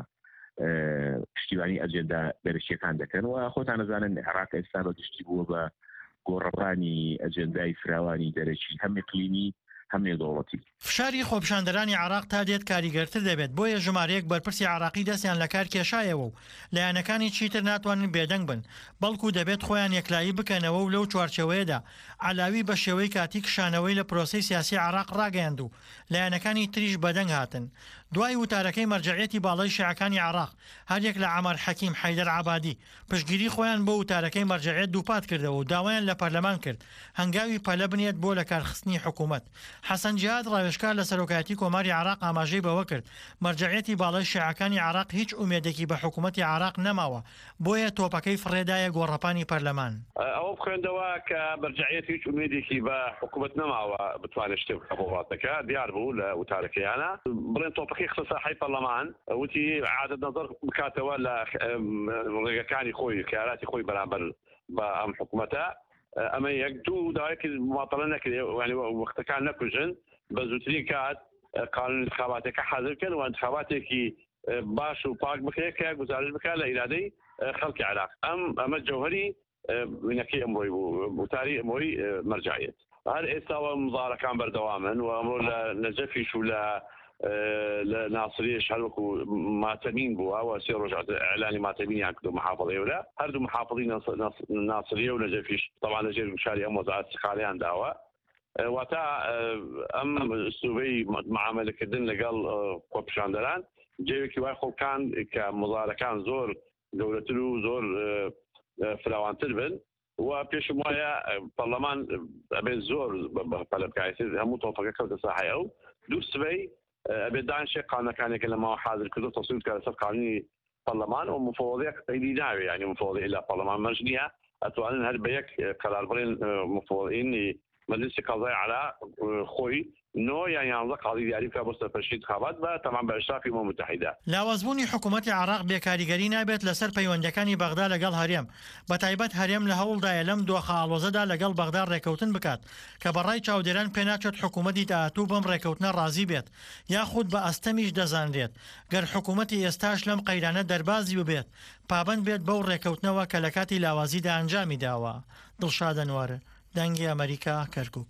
پشتیوانی ئەجێندا دەرەشیەکان دەکەن و خۆتان نەزانن عێراق ئێستا بەگشتی بووە بە گۆڕەپانی ئەجێندای فراوانی دەرەکی هەم ئیقلیمی هەم نێودەوڵەتی. فشاری خۆپیشاندەرانی عێراق تا دێت کاریگەرتر دەبێت، بۆیە ژمارەیەک بەرپرسی عێراقی دەستیان لە کار کێشایەوە و لایەنەکانی چیتر ناتوانن بێدەنگ بن، بەڵکو دەبێت خۆیان یەکلایی بکەنەوە و لەو چوارچەوەیەدا عەلاوی بە شێوەی کاتی کشانەوەی لە پرۆسەی سیاسی عێراق ڕاگەیاند و لایەنەکانی تریش بەدەنگ هاتن. دوای وتارەکەی مەرجعیەتی باڵای شیعەکانی عێراق هەریەک لە عەمەر حەکیم حەیدەر عەبادی پشتگیری خۆیان بۆ وتارەکەی مەرجعیەت دووپات کردەوە و داوایان لە پەرلەمان کرد هەنگاوی پەلە بنێت بۆ لە کارخستنی حکوومەت. حەسەن جیهاد ڕاوێژکار لە سەرۆکایەتی کۆماری عێراق ئاماژەی بەوە کرد مەرجعیەتی باڵای شیعەکانی عێراق هیچ ئومێدێکی بە حکوومەتی عێراق نەماوە، بۆیە تۆپەکەی فڕێدایە گۆڕەپانی پەرلەمان. ئەوە بخوێندەوە کە مەرجعیەت هیچ ئومێدێکی بە حکوومەت نەماوە بتوانێت شتێ بکە بۆ وڵاتەکە، دیار بوو لە وتارەکەیانە بڵێن تۆپەکەی خستە ساحەی پەرلەمان وتی عادەت نەزەر بکاتەوە لە ڕێگەکانی خۆی کاراتی خۆی بەرامبەر بە ئەم حکوومەتە. ئەمە یەک دوو داوایەکی مواطنە نەکرێ وەختەکان نەکوژن بە زووترین کات قانون انتخاباتەکە حاضرکەن و انتخاباتێکی باش و پاک بکرێت کە گزارش بکات لە ئیرادەی خەڵکی عێراق. ئەمە جەوهەری وینەکەی ئەمڕۆی بوو وتاری ئەمڕۆی مەرجعیەت. هەر ئێستاوە مزارەکان بەردەوامن و ئەمڕۆ لە نەجەفیش و لە ناصريش هەروەکو ماتەمین بووە و سێ ڕۆژ ئەعلانی ماتەمینیان کردو محافڵەیەوە هەردوو محافڵی ناصریە و نەجەفیش طبعا لەژێر گوشاری ئەم وەزارەت سەخالیان داوە. واتە ئەم ئوسلوبەی معاملەکردن لەگەڵ خۆپیشاندەران جێوێکی وای خۆکان کە مزارەکان زۆر گەورەتر و زۆر فراوانتر بن و پێشم وایە پەرلەمان ئەبێت زۆر پەلە بکایێت هەموو تۆپەکە کەوتە ساحەیە و دوو سبەی ئەبێت دانشێ قانونەکانێکە لە ماوە حاضر کردو تەصویب کە لەسەر قانونی پەرلەمان و مفوضیەک قەیدی ناوێ ینی مفوضی إلا پەرلەمان مەرج نییە ئەتوانن هەر بە یەک قەرار بڵێن مفوضین مجلس قضای عراق خۆی نۆ یان 11 قاضی دیاری بکە بۆ سەرپەرشتی انتخابات بە تەمام بە ئەشرافی ئومەم متحیدە. لاوازبوونی حکوومەتی عێراق بێکاریگەری نابێت لەسەر پەیوەندەکانی بەغدا لەگەڵ هەرێم، بەتایبەت هەرێم لە هەوڵدایە لەم دۆخە ئاڵۆزەدا لەگەڵ بەغدا ڕێکەوتن بکات کە بەڕای چاودێران پێناچێت حکوومەتی داهاتوو بەم ڕێکەوتنە ڕازی بێت یاخود بە ئەستەمیش دەزانرێت گەر حکوومەتی ئێستاش لەم قەیرانە دەربازی ببێت پابند بێت بەو ڕێکەوتنەوە کە لە کاتی لاوازیدا ئەنجامی داوە. دڵشاد ئەنوارە، دەنگی ئەمریکا، کەرکووک.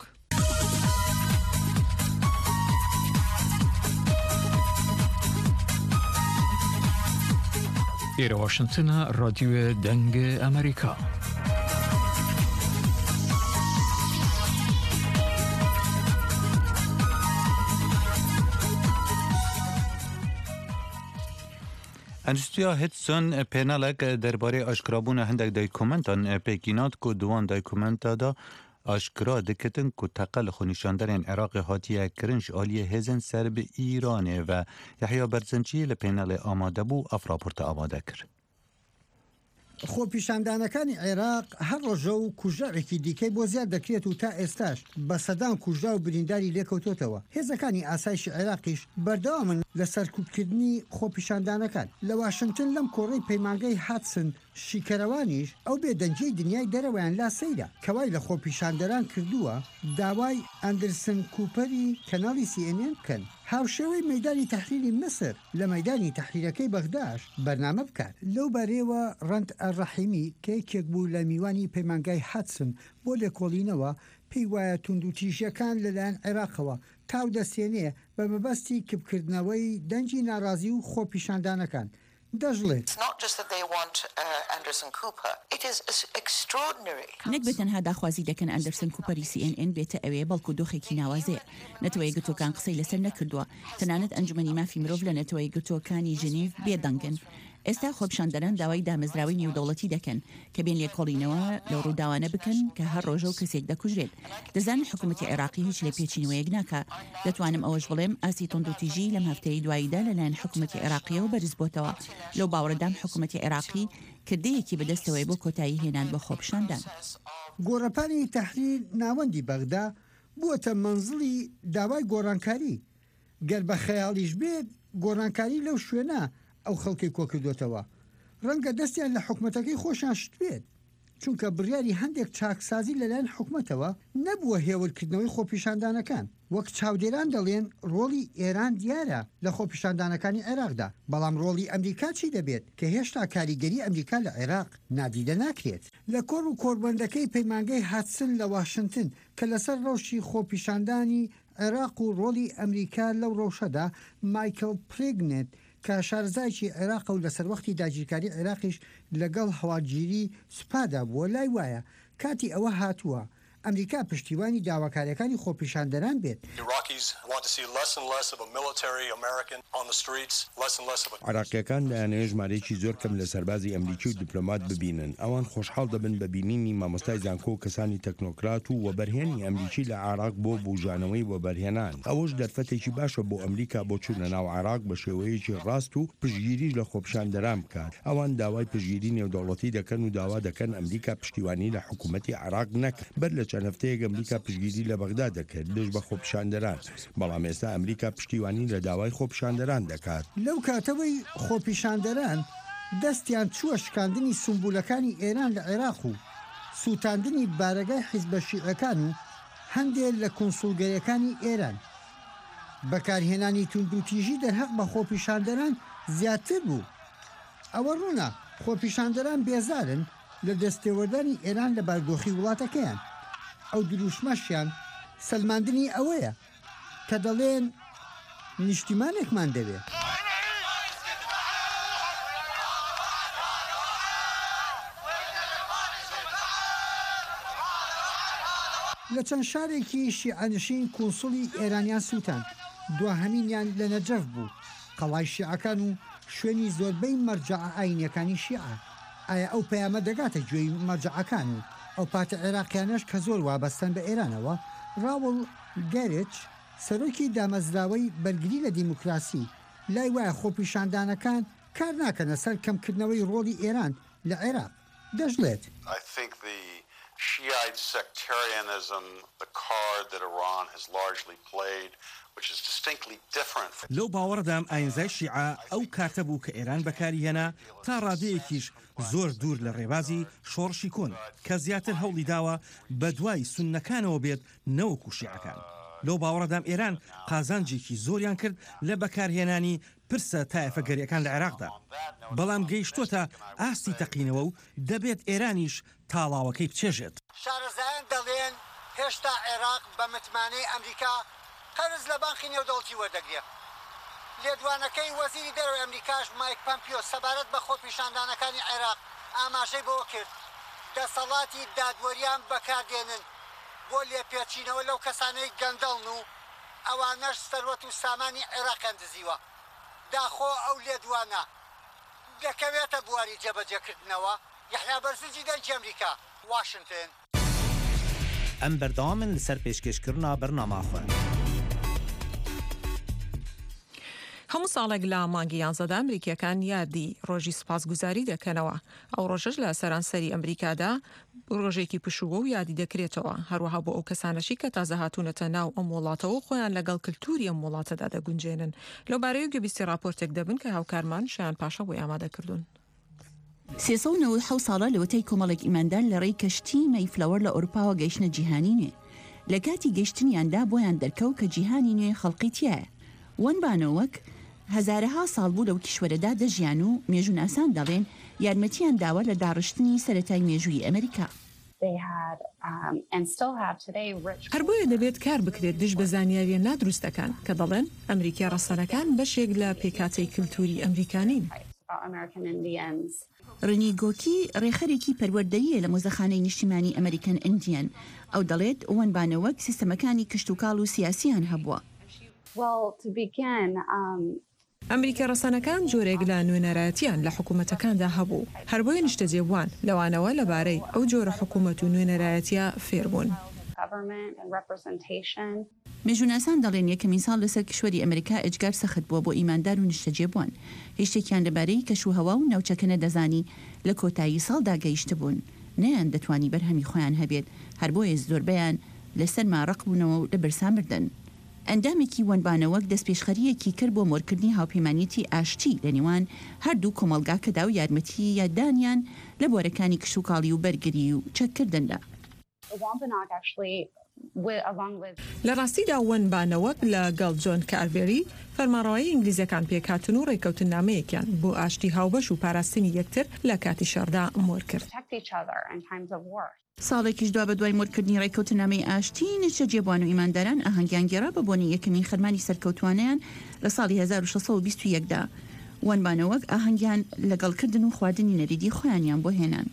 ئێرە واشنگتنە ڕادیۆ دەنگ ئەمریکا. ئەنستیا هیتسون پێناڵێک دەربارەی ئاشکرابوونە هەندێک دایکۆمنتان پێکینات و دوان دایکۆمنتادا ئاشکرا دکتن کو تقل خونیشاندرین عراق هاتیه کرنج آلیه هزن سر به ایرانه و یحیی برزنجی لپینال آماده بو افراپورت آماده کرد. خۆپیشاندانەکانی عێراق هەر ڕۆژە و کوژراوێکی دیکەی بۆ زیاد دەکرێت و تا ئێستاش بە سەدان کوژرا و برینداری لێکەوتوتەوە. هێزەکانی ئاسایشی عێراقیش بەردەوامن لە سەرکوبکردنی خۆپیشاندانەکان. لە واشنگتن لەم کۆڕەی پەیمانگەی هاتسن شیکەرەوانیش ئەو بێدەنجەی دنیای دەرەوەیان لا سەیرە کەوای لە خۆپیشاندەران کردووە داوای ئەندرسن کوپەری کەناڵی CNN بکەن هاوشێوەی مەیدانی تەحریری مسر لە مەیدانی تەحریرەکەی بەغداش بەرنامە بکات لەو بەرێوە ڕەند ئەڕەحیمی کە یەکێک بوو لە میوانی پەیمانگای هاتسن بۆ لێکۆڵینەوە پێی وایە توندوتیژیەکان لەلایەن عێراقەوە تاو دەستێنێ بە مەبەستی کبکردنەوەی دەنجی ناڕازی و خۆپیشاندانەکان دەژڵێت نەک بە تەنها داخوازی دەکەن ئەندرسن کوپەری CNN بێتە ئەوێ بەڵکو دۆخێکی ناوازەیە نەتەوەی گوتۆکان قسەی لەسەر نەکردووە تەنانەت ئەنجومەنی مافی مرۆڤ لە نەتەوەی گوتۆکانی ژنێڤ بێدەنگن ئێستا خۆپیشاندەران داوای دامەزراوی نێودەوڵەتی دەکەن کە بێن لێکۆڵینەوە لەو ڕووداوانە بکەن کە هەر ڕۆژە و کەسێک دەکوژرێت دەزانن حکوومەتی عێراقی هیچ لێ پێچینەوەیەک ناکە دەتوانم ئەوەش بڵێم ئاسی تۆندوتیژی لەم هەفتەی دواییدا لەلایەن حکوومەتی عێراقیەوە بەرز بۆتەوە لەو باوەڕدام حکوومەتی عێراقی کردەیەکی بەدەستەوەی بۆ کۆتایی هێنان بە خۆپیشاندان گۆڕەپانی تەحریر ناوەندی بەغدا بووەتە منزڵی داوای گۆڕانکاری گەر بە خەیاڵیش بێت گۆڕانکاری لەو شوێنە ئەو خەڵکی کۆکردوتەوە ڕەنگە دەستیان لە حکوومەتەکەی خۆشان شتوێت چونکە بڕیاری هەندێک چاکسازی لەلایەن حکوومەتەوە نەبووە هێوەرکردنەوەی خۆپیشاندانەکان وەک چاودێران دەڵێن ڕۆڵی ئێران دیارە لە خۆپیشاندانەکانی عێراقدا بەڵام ڕۆڵی ئەمریکا چی دەبێت کە هێشتا کاریگەری ئەمریکا لە عێراق نادیدە ناکرێت لە کۆڕ و کۆربەندەکەی پەیمانگای هاتسن لە واشنگتن کە لەسەر ڕەوشی خۆپیشاندانی عێراق و ڕۆڵی ئەمریکا لەو ڕەوشەدا مایکل پرێگنێت کە شارزایکی عێراق و لەسەر وەختی داگیرکاری عێراقیش لەگەڵ هەواگیری سوپادا بووە لای وایە کاتی ئەوە هاتووە ئەمریکا پشتیوانی داواکاریەکانی خۆپیشاندەران بێت عراقیەکان لایەنەیە ژمارەیەکی زۆر کەم لە سەربازی ئەمریکی و دیپلۆمات ببینن ئەوان خۆشحاڵ دەبن بە بینینی مامۆستای زانکۆ و کەسانی تەکنۆکرات و وەبەرهێنی ئەمریکی لە عراق بۆ بوژانەوەی وەبەرهێنان ئەوەش دەرفەتێکی باشە بۆ ئەمریکا بۆ چوونە ناو عراق بە شێوەیەکی ڕاست و پشتگیریش لە خۆپیشاندەران بکات ئەوان داوای پشتگیری نێودەوڵەتی دەکەن و داوا دەکەن ئەمریکا پشتیوانی لە حکوومەتی عراق نەک بەر لە چەند هەفتەیەک ئەمریکا پشتگیری لە بەغدا دەکرد لەش بە خۆپیشاندەران بەڵام ئێستا ئەمریکا پشتیوانی لە داوای خۆپیشاندەران دەکات لەو کاتەوەی خۆپیشاندەران دەستیان چووە شکاندنی سمبولەکانی ئێران لە عێراق و سووتاندنی بارەگای حیزبە شیعەکان و هەندێک لە کۆنسوڵگەریەکانی ئێران بەکارهێنانی توندوتیژی دەرهەق بە خۆپیشاندەران زیاتر بوو ئەوە ڕوونە خۆپیشاندەران بێزارن لە دەستێوەردانی ئێران لە بارگۆخی وڵاتەکەیان ئەو دروشمەشیان سەلماندنی ئەوەیە کە دەڵێن نیشتیمانێکمان دەوێت لە چەند شارێکی شیعەنشین کۆنسوڵی ئێرانیان سووتان دواهەمینیان لە نەجەف بوو قەڵای شیعەکان و شوێنی زۆربەی مەرجەعە ئاینیەکانی شیعە ئایا ئەو پەیامە دەگاتە گوێی مەرجەعەکان و ئەو پاتە عێراقیانەش کە زۆر وابەستن بە ئێرانەوە ڕاوڵ گەرێچ سەرۆکی دامەزراوەی بەرگری لە دیموکراسی لای وایە خۆپیشاندانەکان کار ناکەنە سەر کەمکردنەوەی ڕۆڵی ئێران لە عێراق دەژڵێت Shiite sectarianism, the card that Iran has largely played, which is distinctly different. لەو باوەڕدام ئاینزای شیعە ئەو کارتە بوو کە ئێران بەکاریهێنا تا ڕادەیەکیش زۆر دوور لە ڕێبازی شۆڕشی کۆن کە زیاتر هەوڵی داوە بە دوای سوننەکانەوە بێت نەوەکو شیعەکان. لەو باوەڕدام ئێران قازانجێکی زۆریان کرد لە بەکارهێنانی پرسە تایەفەگەریەکان لە عێراقدا بەڵام گەیشتۆتە ئاستی تەقینەوە و دەبێت ئێرانیش تاڵاوەکەی بچێژێت شارەزایان دەڵێن هێشتا عێراق بە متمانەی ئەمریکا قەرز لە بانقی نێودەوڵەتی وەردەگرێت لێدوانەکەی وەزیری دەرەوەی ئەمریکاش مایک پۆمپیۆ سەبارەت بە خۆپیشاندانەکانی عێراق ئاماژەی بۆ کرد دەسەڵاتی دادوەریان بەکاردێنن بۆ لێپێچینەوە لەو کەسانەی گەندەڵن و ئەوانەش سەروەت و سامانی عێراقیان دزیوە داخۆ ئەو لێدوانە دەکەوێتە بواری جێبەجێکردنەوە یحیا بەرزنجی دەنجی ئەمریکا واشنگتن ئەم بەردەوامن لەسەر پێشکەشکردنا بەرنامەخۆ هەموو ساڵێک لە مانگی 11 ئەمریکیەکان یادی ڕۆژی سوپاسگوزاری دەکەنەوە ئەو ڕۆژەش لە سەرانسەری ئەمریکادا ڕۆژێکی پشووە و یادی دەکرێتەوە هەروەها بۆ ئەو کەسانەشی کە تازە هاتوونەتە ناو ئەم وڵاتەوە خۆیان لەگەڵ کللتوری ئەم وڵاتەدا دەگونجێنن لەو بارەیە گوێبیستی راپۆرتێک دەبن کە هاوکارمان شیان پاشە بۆی ئامادەکردوون 390 ساڵە لەوەتەی کۆمەڵێک ئیماندار لە ڕێی کەشتی مەیفلەوەر لە ئەوروپاوە گەیشتنە جیهانی نوێ لە کاتی گەیشتنیاندا بۆیان دەرکەوت کە جیهانی نوێ خەڵقی تایە وەنبانەوەک هەزارەها ساڵ بوو لەو کیشوەرەدا دەژیان و مێژوناسان دەڵێن یارمەتیان داوە لە داڕشتنی سەرەتای مێژووی ئەمریکا هەر بۆیە دەبێت کار بکرێت دژ بە زانیاریە نادروستەکان کە دەڵێن ئەمریکی ڕەسەنەکان بەشێک لە پێکاتەی کللتوری ئەمریکانین. ڕنی گۆکی ڕێخەرێکی پەروەردەیە لە مۆزەخانەی نیشتیمانی ئەمریکن ئیندیان ئەو دەڵێت ئەوەنبانەوەک سیستەمەکانی کشتتوکاڵ و سیاسیان هەبووە. ئەمریکا ڕەسەنەکان جۆرێک لە نوێنەرایەتیان لە حکوومەتەکاندا هەبوو هەر بۆیە نیشتەجێبووان لەوانەوە لەبارەی ئەو جۆرە حکوومەت و نوێنەرایەتیە فێربوون. مێژوناسان دەڵێن یەکەمین ساڵ لەسەر کشوەری ئەمریکا ئەجگار سەخت بووە بۆ ئیماندار و نیشتەجێبووان هیچ شتێکیان لەبارەی کەشوهەوا و ناوچەکە نەدەزانی لە کۆتایی ساڵدا گەیشتە بوون نەیان دەتوانی بەرهەمی خۆیان هەبێت هەر بۆیە زۆربەیان لەسەر ماڕق بوونەوە و لە بەرسان بردن. ئەندامێکی وەنبانەوەک دەستپێشخەریەکی کرد بۆ مۆرکردنی هاوپەیمانیەتی ئاشتی لە نێوان هەردوو کۆمەلگاکەدا و یارمەتی یاددانیان لە بۆرەکانی کشوکاڵی و بەرگری و چەککردندا. لە ڕاستیدا وەنبانەوەک لە گەڵ جۆن کارڤێری فەرمانڕەوایی ئینگلیزەکان پێکهاتن و ڕێکەوتن نامەیەکیان بۆ ئاشتی هاوبەش و پاراستنی یەکتر لە کاتی شەڕدا مۆر کرد. ساڵێکیش دوا بە دوای مۆرکردنی ڕێکەوتنامەی ئاشتی نیشتەجێبووان و ئیمانداران ئاهەنگیان گێڕا بە بۆنی یەکەمین خەرمانی سەرکەوتوانیان لە ساڵی 1621دا وەنبانەوەک ئاهەنگیان لەگەڵکردن و خواردنی نەریدی خۆیانیان بۆ هێنان.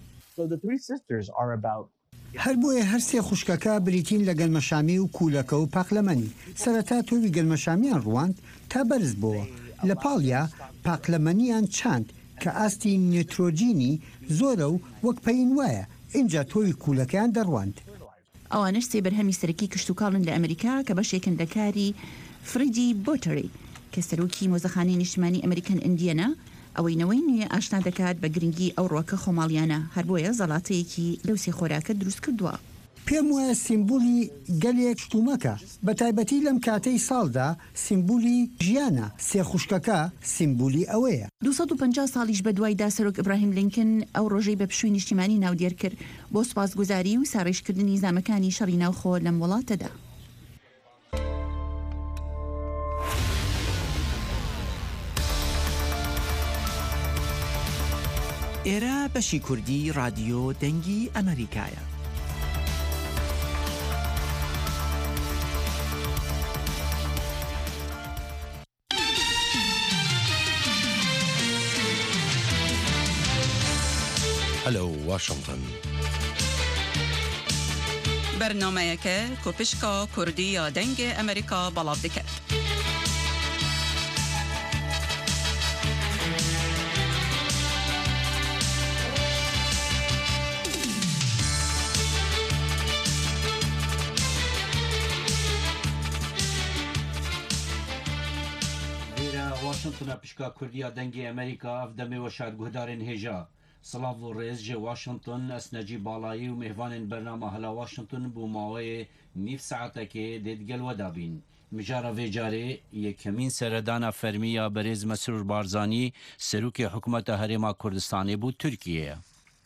هەر بۆیە هەرسێ خوشکەکە بریتین لە گەلمەشامی و کوولەکە و پاقلەمەنی سەرەتا تۆوی گەلمەشامیان ڕوانند تا بەرز بووە لە پاڵیا پاقلەمەنیان چاند کە ئاستی نیترۆجینی زۆرە و وەک پەین وایە اینجا تۆوی کوولەکەیان دەڕواند. ئەوانش سێ بەرهەمی سەرەکی کشتتوکاڵن لە ئەمریکا کە بەشێکن لە کاری فریدی بۆتەری کە سەرۆکی مۆزەخانەی نیشتیمانی ئەمریکن ئیندیەنە ئەوەینەوەی نوێ ئاشنا دەکات بە گرنگی ئەو ڕۆکە خۆماڵیانە هەر بۆیە زەڵاتەیەکی لەو سێ خۆراکە دروست کردووە. پێم وایە سیمبولی گەلێک شتومەکە بە تایبەتی لەم کاتەی ساڵدا سیمبولی ژیانە سێ خوشکەکە سیمبولی ئەوەیە. 250 ساڵیش بە دوایدا سەرۆک ئیبراهیم لینکن ئەو ڕۆژەی بە پشووی نیشتیمانی ناودێر کرد بۆ سوپاسگوزاری و ساڕێژکردنی زامەکانی شەڕی ناوخۆ لەم وڵاتەدا. ئێرە بەشی کوردی رادیۆ دەنگی ئەمریکایە. هەلو واشنگتن بەرنامەیەکە کۆپشکا کوردی یا دەنگی ئەمریکا بەڵاو دەکات. واشنگتن پشکا کوردیا دەنگی ئەمریکا ئەف دەمێوە شارگوهدارên هێژا سلااv و ڕێز جێ واشنگتن ئەسنەجی باڵایی و میهوانên بەرنامە هەلا واشنگتن بوو ماوەیە نیف سعاتەکێ دێتگەلوەدابین مجارە vêcarê یەکەمین سەردانا فەرمییا بەرێز مەسرور بارزانی سەرۆکی حکوومەتە هەرێما کوردستانی بوو تورکیەیە.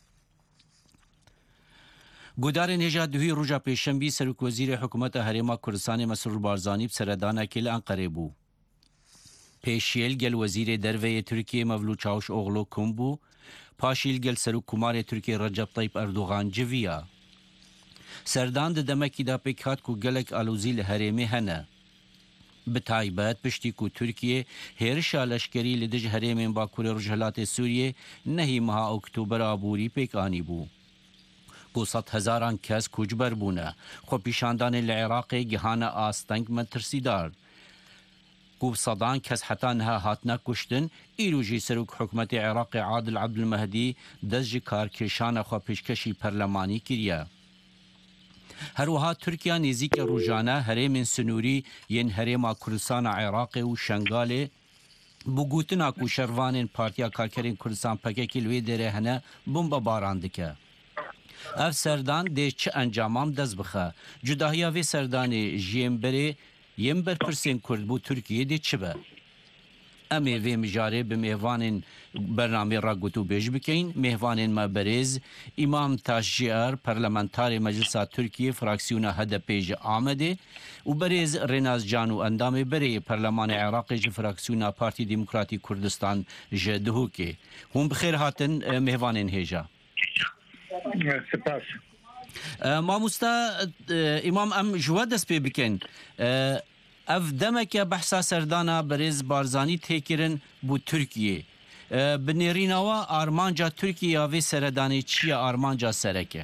گودارên هێژا دوهی ڕۆژا پێشەمبی سەرۆک وەزیرê حکوومەتە هەرێما کوردستانی مەسرور بارزانی سەردانێکی لە ئەنقەرێ بوو. پێشیل گەل وەزیرê derveyê Tirkiye Mevlût Çavuşoğlu kum bû paşîl gel serok kumarê Tirkiye Recep Tayyip Erdogan civiya. Serdan di demekî da pêk hat ku gelek alozî li herêmê hene. Bi taybet piştî ku Tirkiye hêrişa leşkerî li dij herêmên Bakurê Rojhilatê Sûriyê nehî meha Oktobera borî pêk anî bû. Ku 100,000 kes koçber bûne. Xwepîşandanê li Iraqê gihane asteng me tirsîdar. Ku sadan kes heta niha hatine kuştin, îro jî serok hikûmetê Iraqê Adil Abdulmehdî dest ji karkêşana xwe pêşkešî perlemanî kiriye. Her wiha Tirkiya nêzîke rojane herêmên sinûrî yên herêma Kurdistana Iraqê û Şengalê bi gotina ku şervanên Partiya Karkerên Kurdistan PKK li wê derê hene bombebaran dike. Ev serdan dê çi encamam dest bixe. Cudahiya vê serdanê ji yên berê yên berpirsên Kurd bû Tirkiyê dê çi be? ئەمێ vê mijarê bi mêvanên bernamê ra gotûbêj bikein mêvanên me berêz İmam Taşciğer parlamentarê Meclisa Tirkiye fraksiyona HDP ji Amedê û berêz Rênaz Can û endamê berê Perlemanê Iraqê ji fraksiyona Partî Demokratîk Kurdistan ji Duhokê. Hûn bi xêr hatin mêvanên hêja. Spas. Mamosta İmam em ji we dest pê bikin. Ev demeke behsa serdana berêz Barzanî têkirin bû Tirkiye. Bi nêrînawa armanca Tirkiye vê seredanê çi ye armanca sereke?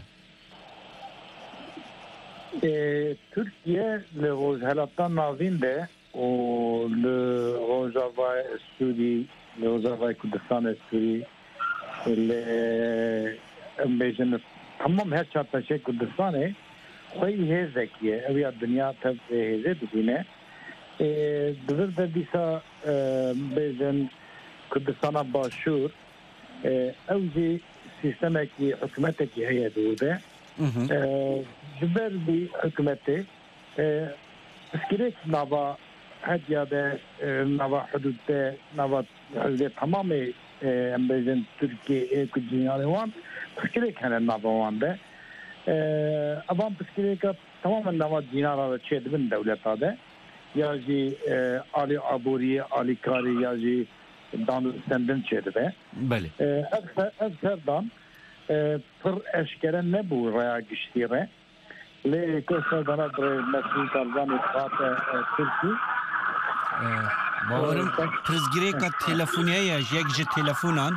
Türkiye li rojhelatan navîn de û li Rojava Sûrî, li Rojava Kurdistanê Sûrî li em bêjin tamam her çarpêşê Kurdistanê xwe hêzekî ye. Ew ya dinya tev hêzê dibîne. Divir de dîsa bêjin Kurdistana başûr ew jî sîstemekî hikûmetekî heye dûr de ji ber vî hikûmetê piskirêk nava hediya de nava hudûd de nava hezbê tamamê em bêjin Tirkiye ku cînanê wan piskirêk hene nava wan de evan piskirêka tamamen nava cînana ve çê dibin dewleta de ya jî alî aboriyê alîkarî ya jî danûstendin çê dibe. Ev serdan pir eşkere nebû rêya giştî re lê serdana birê Mesrûr Barzanî hate Tirkî باورم پرزگirêka telefonê ye ji yek ji telefonan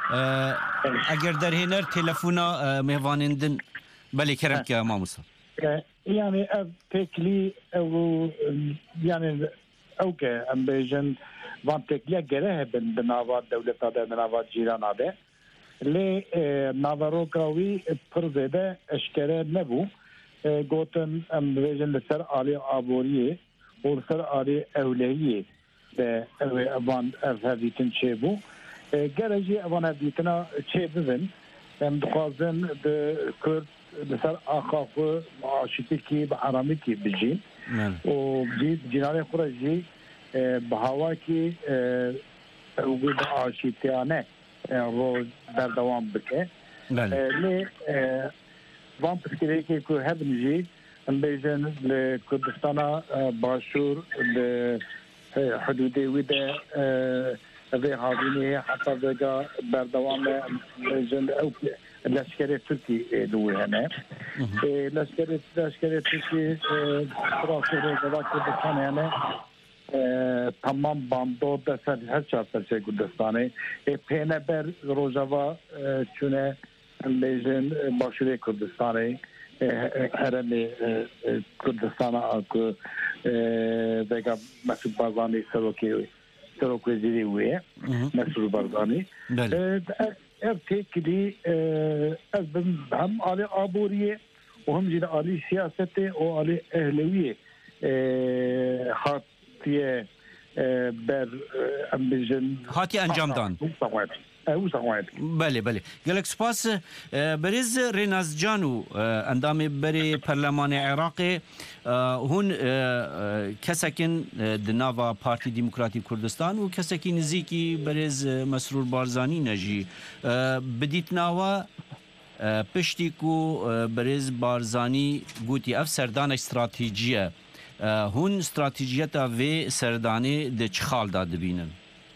eger derhêner telefona mêvanên din belê keremke mamosta. Yani ev teklî ew yani ew ke em bêjin van tekliya gere hebin di nava dewleta de di nava cîrana de lê navaroka wî pir zêde eşkere nebû gotin em bêjin li ser alî aboriyê û li ser alî ewlehiyê de ev evan ev hevdîtin çêbû gere jî evan hevdîtina çê bibin em dixwazin di Kurd li ser axa xwe aşîtekî bi aramîkî bijîn û cînanê xwe re jî bi hawakî ew bi aşîtiyane roj berdewam bike lê van piskirêkê ku hebin jî em bêjin li Kurdistana başûr li hudûdê wî de evê havînê heta vega berdewam e bêjin ew leşkerê Tirkî li wê hene leşkerê Tirkî Rojava Kurdistanê hene tamam bando de ser her çarpêşê Kurdistanê pêneber Rojava çûne em bêjin başûrê Kurdistanê heremê Kurdistana ku vega Mesrûr Barzanî serokvezîrê wê ye Mesrûr Barzanî ev têkilî ev hem alî aboriyê û hem jî alî siyasetê û alî ehlewiyê hatiye ber em bêjin hatiye encamdan بله بله gelek spas berêz Rênaz Can û endamê berê Perlemanê Iraqê hûn kesekîn di nava Partî Demokratîk Kurdistan û kesekî nizîkî berêz Mesrûr Barzanî ne jî bidîtnawa piştî ku berêz Barzanî gotî ev serdanek stratîjî ye hûn stratîjiyeta vê serdanê di çi xal da dibînin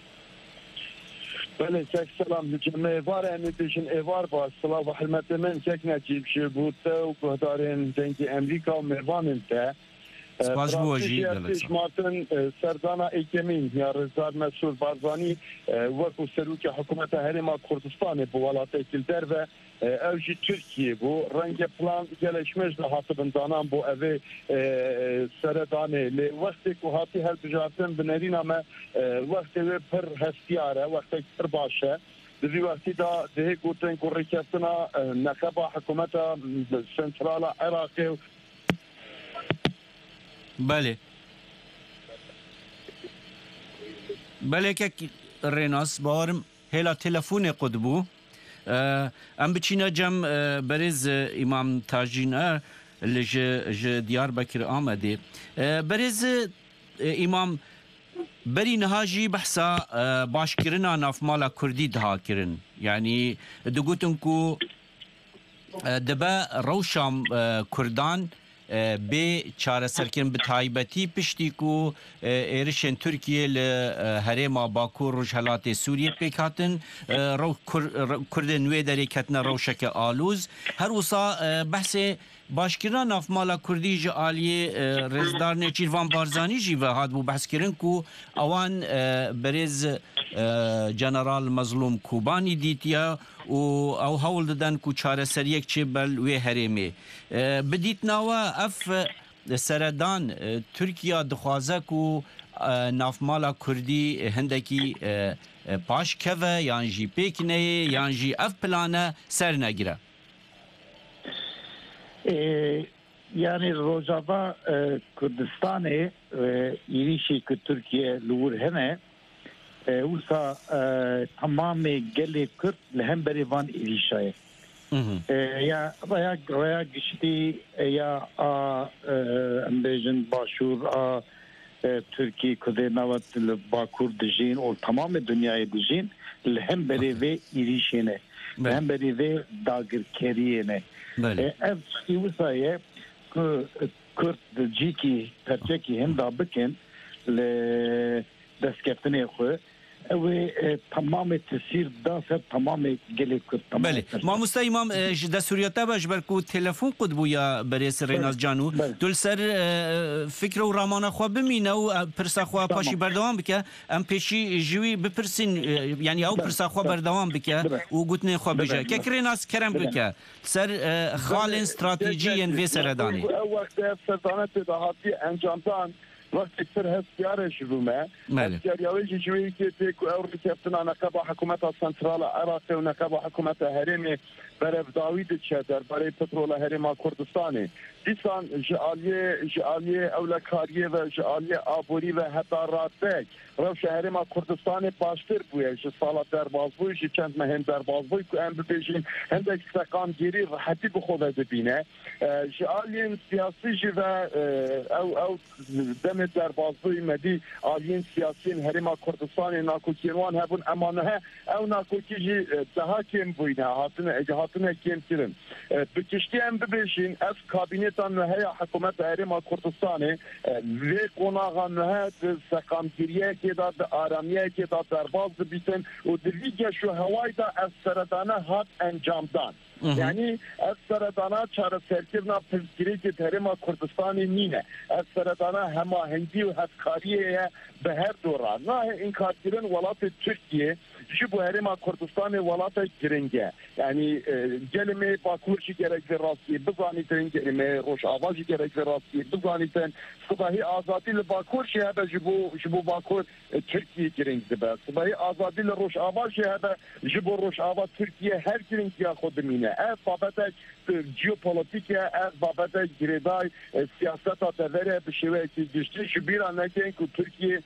بله چک سلام جمعه وار امیدشون ایوار با سلام و حرمت من چک نجیب شد بود و گهدارین جنگ امریکا و میوانین ته سپاس بوجی مارتن سردانا ایکمین یا رزار مسعود بارزانی وکو سروک حکومت هرما کردستان bu ولایت کلدر و اوجی ترکیه bu رنگ پلان gelişmiş de hatibin danan bu evi seredane li vakti ku hati her bijatin binerin ama vakti ve per hestiyare vakti per başe Di vakti da dehe gotin ku rikastina nekaba hükümeta sentrala Iraqê بله بله که ریناس باورم هلا تلفون قد بو ام بچینا جم برز امام تاجینا لج دیار بکر آمده برز امام بری نهاجی بحثا باشکرنا نافمالا کردی دها کرن یعنی دگوتن کو دبا روشام کردان به چاره سرکن به تایبتی پشتی کو ایرشن ترکیه لهرما باکور رجحلات سوریه پیکاتن رو کرد نوی داری کتنا روشک آلوز هر وصا بحث باشکران نافمالا کردی جا آلیه رزدار نیچیروان بارزانی جی و هاد بو بحث کرن کو اوان برز جنرال مظلوم کوبانی دیتیا و او هول ددن کو چاره سریک چه بل وی هرمه بدیت ناوا اف سردان ترکیه دخوازه کو نافمالا کردی هندکی پاش کوه یان جی پیکنه یان جی اف پلانه سر نگیره yani Rojava Kurdistan'ı irişi ki Türkiye lur hene usa tamamı gele Kürt lehem berivan irişaya ya raya geçti ya ambejin başur Türkiye Kuzey Navat Bakur dijin o tamamı dünyayı dijin lehem beri ve irişine lehem beri ve dagirkeriyene ev sivusaya Kürt ciki terceki hem da bikin le destkeftine xwe ve tamamı tesir da tamamı gelip Kürt tamamı. ما مستای مام جدا سوریتا باش برکو تلفن قد بویا بریس ریناز جانو دل سر فکر و رامان خو بمینه و پرسا خو پاشی بردوام بکه ام پیشی جوی بپرسین یعنی او پرسا خو بردوام بکه و گوتنه خو بجه که ریناز کرم بکه سر خالن استراتژی ان وی سردانی وقت سردانه تداهاتی انجامدان وقتی تر هستیار جرومه هستیاریاوی جوی که تیکو اوری کفتنا نقابه حکومت سنترال عراق و نقابه حکومت هرمی برف داوید چه در برای پترول هرما کردستانی دیسان جعالیه اولکاریه و جعالیه آبوری و حتی راتک روش هرما کردستانی پاشتر بویه جه سالات در باز بوی جه چند مهم در باز بوی که ام ببیجین هندک سقام گیری راحتی بخوده ببینه جعالیه سیاسی جه و او دم در باز بوی مدی آلین سیاسین هرما کردستانی ناکوکیروان هبون امانه او ناکوکی جه daha kim buyna hatına kim kirin bikiştiyen bibişin ev kabinetan ve heya hükümet Erima Kurdistan'ı ve konağan ve sekamgiriye ki da aramiye ki da derbaz biten o diviga şu havayda ev seradana hat encamdan yani ev seradana çare serkirna pizgiri ki Erima Kurdistan'ı nine ev seradana hemahengi ve hevkariye be her dora nahi inkarkirin velatı Türkiye şu bu Erima Kurdistan'ı velatı giringe yani gelime bakurşi gerek ve rastı bizaniten gelime roşavacı gerek ve rastı bizaniten sıbahi azadiyle bakurşi hebe jibu bakur Türkiye giringdi be sıbahi azadiyle roşavacı hebe jibu roşava Türkiye her giringi xodimine ev babetek jeopolitike ev babetek gireday siyaseta tevere bir şeye ki düştü şu bir an nekin ki Türkiye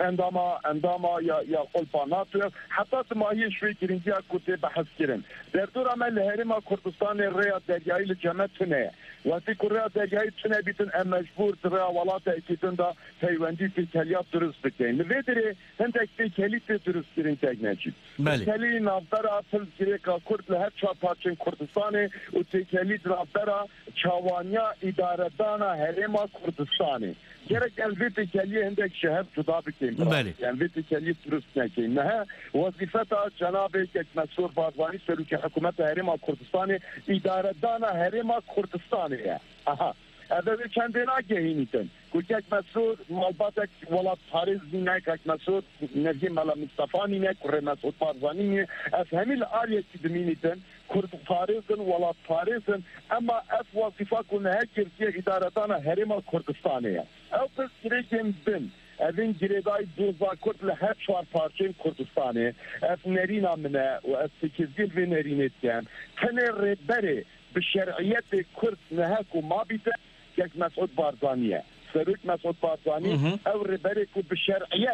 endama ya kolpanatıyor hatta tmahiye şuy giringi kutu bahs kirin derdor amel Herima Kurdistan reya deryayı cemetine Vati Kurya deryayı tüne bitin em mecbur tıra valata ekidin da peyvendi tekeliyat dürüst bikeyin vediri hendek tekeliyat dürüst kirin tekneci tekeliyi navdara atıl gireka Kürtle her çarparçın Kurdistan'ı o tekeliyat navdara çavanya idaredana Herima Kurdistan'ı gerek elbette kelliye hendek şehir juda bikeyim. Elbette kelliye turist nekeyim. Nehe vazifeta Cenab-ı Mesur Barzani Sölüki Hükümet Herima Kurdistan'ı idaredana Herima Kurdistan'ı. Aha. Edevi kendine gehinitin. Kukek Mesur malbatek valat Paris dinekek Mesur nevgi mala Mustafa ninek kurre Mesur Barzani ninek efhemil aliyeti diminitin Kurd Paris'in valat Paris'in ama ef vazifa kune Türkiye idaredana Herima Kurdistan'ı. Ev biz girekim bin. Evin gireday doza Kürtle her çar parçın Kurdistan'ı. Ev nerina mine ve ev 8 yıl ve nerin etken. Tene reberi bi şer'iyeti Kürt neheku mabite kek Mesud Barzaniye. Serük Mesud Barzani ev reberi ku bi şer'iyet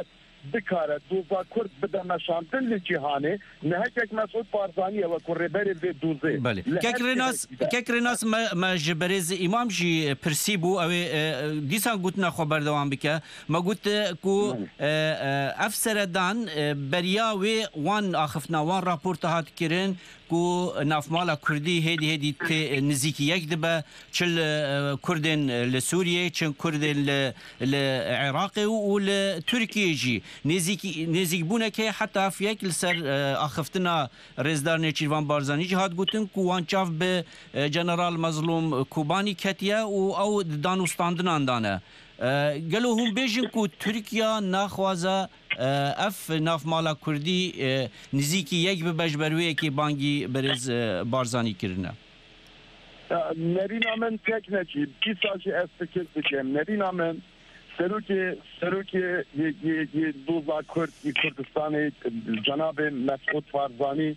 بکاره دوزا کرد بده مشاندن لجیهانه نهکک مسعود بارزانی و کربر به دوزه بله ککرناس ما جبرز امام جی پرسیبو او دیسان گوتنا خبر دوام بکه ما گوت کو افسردان بریا و وان اخفنا وان راپورت هات کرن کو نافمالا کردی هدی نزیکی یک دبه چل کردن لسوریه چل کردن لعراق و لترکیه جی نزیک بونه که حتی في یک لسر اخفتنا رزدار نچیروان بارزانی جی هات گوتن کو وان چاف به جنرال مظلوم کوبانی کتیه او دانوستاندنان دانه گلو هم بیجن کو ترکیه ناخوازه اف ناف مالا کردی نزیکی یک به بجبرویه که بانگی برز بارزانی کرنه نرینا من تک نچی بیساجی استکل بکم نرینا من سروکی یه دوزا کردستان جناب مسعود بارزانی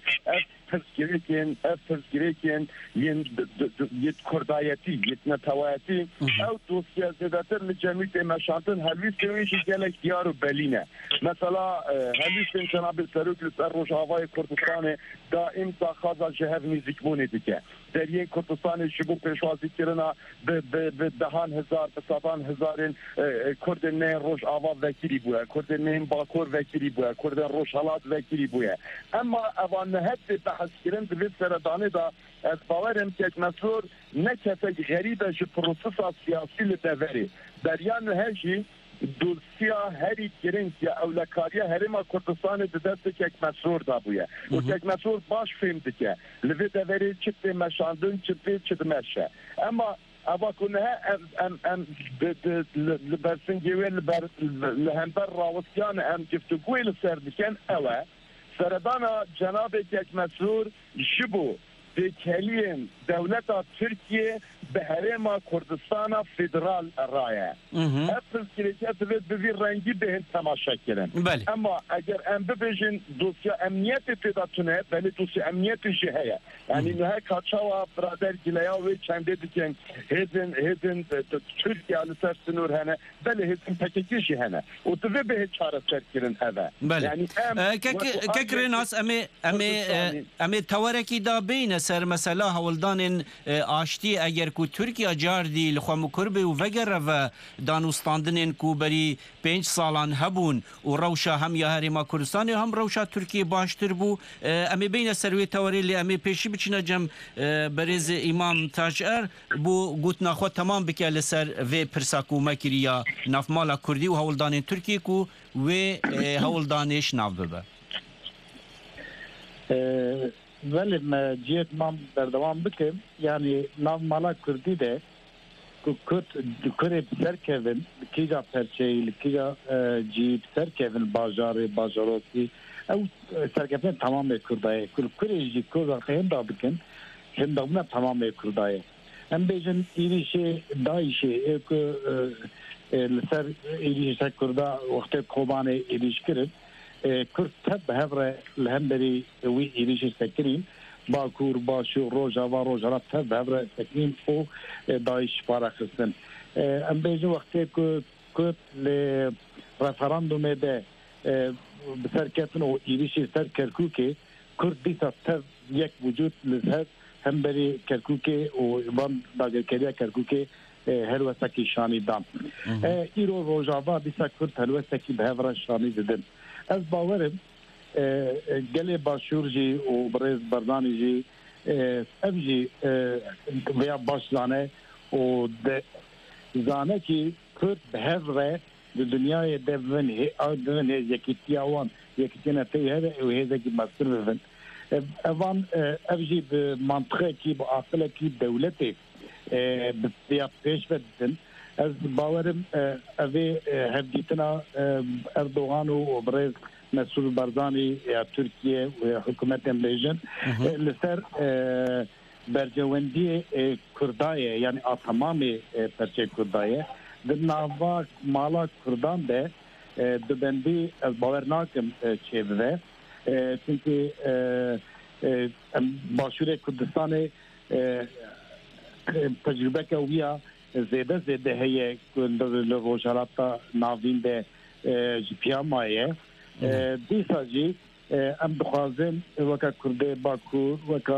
تذکرێکێن یەت کوردایەتی یەت نەتەوایەتی ئەو دۆسیە زێدەتر لە جەمی تێمەشاندن هەلویستێکی گەلێک دیار و بەلینە مەسەلا هەلویستێن جەنابێ سەرۆک لەسەر ڕۆژاوای کوردستانê دائیم داخوازا ji hev nîzîkbûnê dike deriyên Kurdistanê ji bo pêşwazîkirina bi dehan hezar bi sedan hezarên Kurdên neyên Rojava vekirî bûye Kurdên neyên Bakur vekirî bûye Kurdên Rojhilat vekirî bûye emma evan nehevdê behezkirin divê seredanê da ez bawerim kek mesrûr ne kesek xerîbe ji prosesa siyasî li deverê deriyan her jî dosya herî giring ya ewlekariya Herêma Kurdistanê di destê kek mesrûr da bûye û kek mesrûr baş fêm dike li vê deverê çi tê meşandin çi tê çi dimeşe emma ava ku nehe em li bersingê wê li hember rawistiyan em giftugûyê li ser dikin ew e seredana cenabê kek mesrûr ji bo têkeliyên dewleta Tirkiye bi Herêma Kurdistana federal raye ev pirsgirêkiya divê bi vî rengî bêhin temaşe kirin emma eger em bibêjin dosya emniyetê têda tune belê dosya emniyetê jî heye yanî niha kaçawa birader gileya wê çendê dikin hêzên Tirkiye li ser sinûr hene belê hêzên PKK jî hene û divê bêhê çareser kirin ev e yani kekirê nas em ê tewerekî da bêne ser mesela hewldanên aştî eger ku Tirkiye cardî li xwe mikirbe û vegereve danûstandinên ku berî 5 salan hebûn û rewşa hem ya Herêma Kurdistanê hem rewşa Tirkiye baştir bû em ê bêne ser wê tewerê lê em ê pêşî biçîne cem berêzê İmam Tacer bû gotina xwe temam bike li ser vê pirsa ku me kiriya navmala Kurdî û hewldanên Tirkiye ku wê hewldanê nav bibe ولی ما جیت مام بردوام بکم یعنی نام مالا کردی ده کت دکره بسر کردن کیجا پرچهی کیجا جیب سر کردن باجاروکی او سرکفتن تمام کردایه کره جی کوزا خیم دا بکن هم دا تمام کردایه هم بیجن ایریشه دایشه ایک لسر ایریشه کرده وقت کوبانه ایریش کرد کرد تب هفره لهمبری وی ایریش سکرین باکور باشو روجاوا روجرا تب هفره سکرین او دایش پارخستن ام بیجو وقتی کرد لرفراندوم ده بسرکتن و ایریش سر کرکوکه کرد دیتا تب یک وجود لزهد همبری کرکوکه و وان داگرکریا کرکوکه هلوسکی شانی دام ایرو روجاوا دیسا کرد هلوسکی به هفره شانی ددن از باورم گله باشور جی و برز بردانی جی اب جی ویا باش زانه و زانه کی کرد به هفره دنیای دون یکیتیاوان یکیتینا تیهده و هیده کی مصر بفن اوان اب جی به منطقه کی با عقله کی دولتی بیا پیش بدن از باورم اوی هفدیتنا اردوغان و برز مسئول بارزانی یا ترکیه و حکومت امریکن لسر برجواندی کردایه یعنی تمامی پرچه کردایه در نوا مالا کردان ده دبندی از باور ناکم چه بده چونکه باشور کردستان تجربه که ویا زیده هیه روجالاتا ناوین ده ji piya maye dîsa jî em dixwazin weka Kurdê Bakur weka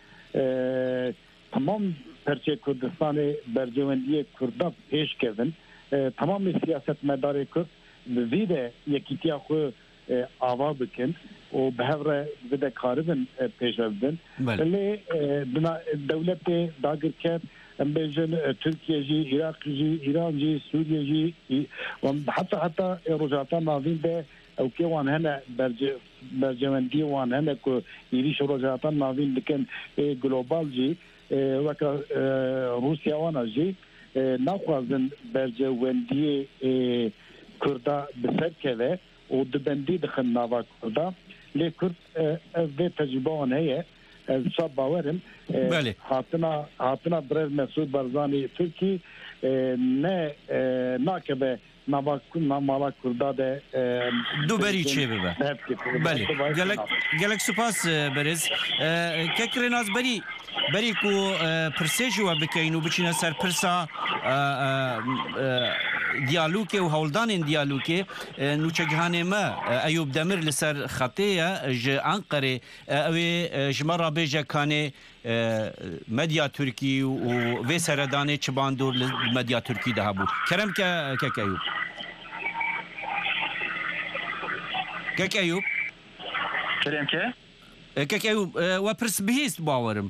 tamam perçe Kurdistanê bercewendiyê Kurda pêşkevin tamamê siyasetmedarê Kurd bi vî de yekîtiya xwe ava bikin û bi hev re bide karibin pêşev bin lê dewletê dagirker em bêjin Tirkiye jî Iraq jî İran jî Sûriye jî heta rojata navîn de ew wan hene bercewendiyê wan hene ku êrîş rojata navîn dikin global jî weka Rusya wana jî naxwazin bercewendiyê Kurda bi ser keve û dibendî dixin nava Kurda lê Kurd ev vê tecrübe wan heye ez şa bawerim hatina Birêz Mesûd Barzanî Tirkî ne nakebe mala Kurda de دوبری چه ببه بله گلک سپاس برز ککرین از بری کو پرسیجو بکین و بچینه سر پرسا دیالوگی و هولدان دیالوگی نوچگهانه ما ایوب دمر لسر خطیه ج انقره اوی جمرا بیجه کانه مدیا ترکی و وی سردانه چباندور مدیا ترکی ده بود کرم که ایوب كيك أيوب كريم كيك أيوب وبرس بهيست باورم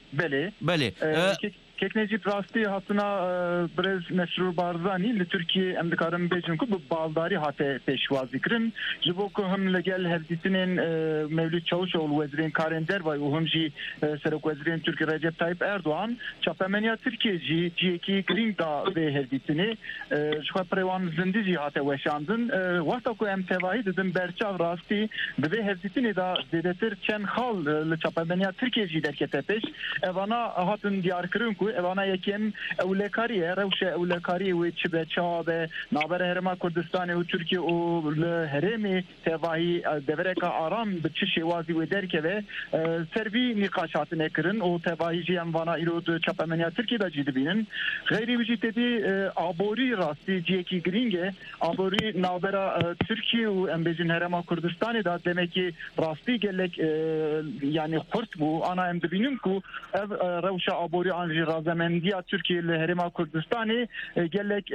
بله كيك نجيب راستي هاتنا برز مشروع بارزاني لتركيا ام دكارم بيجن كو بالداري هاته پێشوازی کرن جبو کو هم لگل هردیتنین مولود چاوشوغلو وزیرین کارن دروای و هم جی سرک وزیرین ترکی رجب طیب اردوغان چاپمنیا ترکیه جی کی گرینگ دا به هردیتنی جخوا پروان زندی جی هاته وشاندن وقتا کو ام تواهی ددن برچاو راستی به هردیتنی دا زیدتر چند خال لچاپمنیا ترکیه جی درکته پیش اوانا هاتن دیار کرن اوانا یکیم اولکاریه روشه اولکاری و چه چاب نابر هرما کردستان و ترکیه و هرمی تواهی دورک آرام به چه شوازی و درکه و سروی نقاشات نکرن و تواهی جی اموانا ایرود چپمنیا ترکیه دا جید بینن غیری وجود دی آبوری راستی جی کی گرینگه آبوری نابر ترکیه و امبیجن هرما کردستان دا دمکی راستی گلک یعنی خورت بو آنا ام دبینم کو روشه آبوری آنجی رازمندیا ترکیه لهرما کردستانی گلک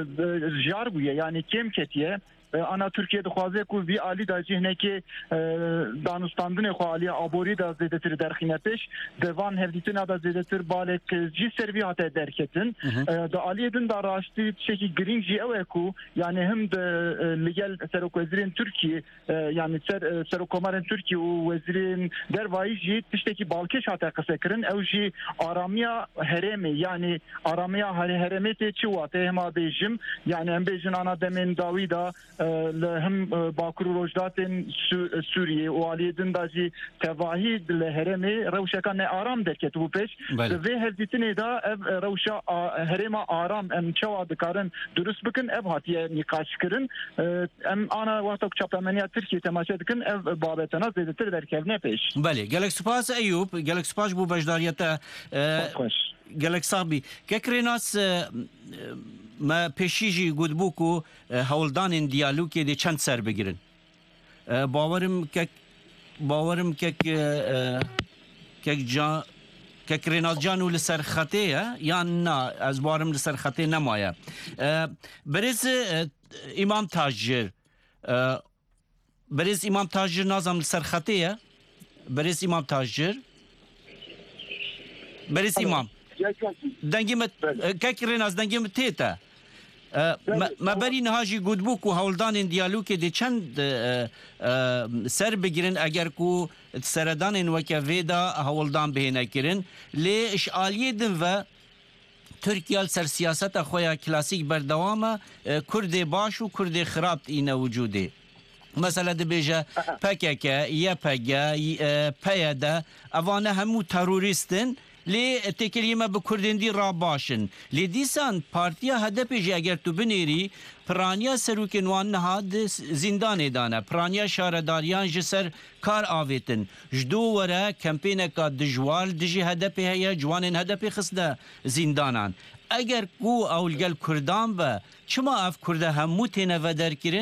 جار بویه یعنی کم کتیه انا ترکیه دخوازه کو وی عالی دا جهنه که دانستاندن خو عالی آبوری دا زیدتر درخینه پیش دوان هفدیتنا دا زیدتر بالک جی سروی هاته درکتن دا عالی دن دا راشتی شکی گرینگ جی اوه کو یعنی هم دا لگل سروک وزیرین ترکیه یعنی سروک کمارن ترکیه و وزیرین دروایی جی تشتکی بالکش هاته قصه کرن او جی آرامیا هرمی یعنی آرامیا هرمی تی چی واته هما بیجم یعنی هم بیجن آنا دمین داوی دا لهم باکر روجداتن سوریه و علیدن داجی تواهی لهرمی روشکان آرام درکت و پیش و هردیتنی دا روشا هرما آرام ام چوا دکارن درست بکن اب هاتیه نقاش کرن ام آنا وقتا چاپمنیا ترکیه تماشا دکن اب بابتنا زیدتر درکرنه پیش بله گلک سپاس ایوب گلک سپاس بو بجداریتا گلک صابی ککریناس ما پیشیجی گودبوکو هولدان دیالوگی دی چند سر بگیرن باورم که ریناز جانو لسر خطیه یا نه از بارم لسر خطیه نمایه برز امام تاجر نازم لسر خطیه برز امام تاجر برز امام دنگیمت ککرین از دنگیمت تیتا ما بری نهاجی گودبوک و هولدان دیالوگی دی چند سر بگیرن اگر کو سردان وکه ویدا هولدان بهینه کرن لی اشعالیه دن و ترکیه سر سیاست خویا کلاسیک بردوامه کرد باش و کرد خراب اینه وجوده مثلا دبیجه پککه یا پیاده اوانه همو تروریستن لی تکلیمه به کردندی را باشن لی دیسان پارتیا هدف جی اگر تو بنیری پرانیا سروکنوان نهاد زندان دانه پرانیا شارداریان جسر کار آویتن جدو وره کمپینه که دجوال دجی هدف هیا جوانین هدف خسده زندانان اگر کو اولگل کردان با چما اف کرده همو تینه و در کرن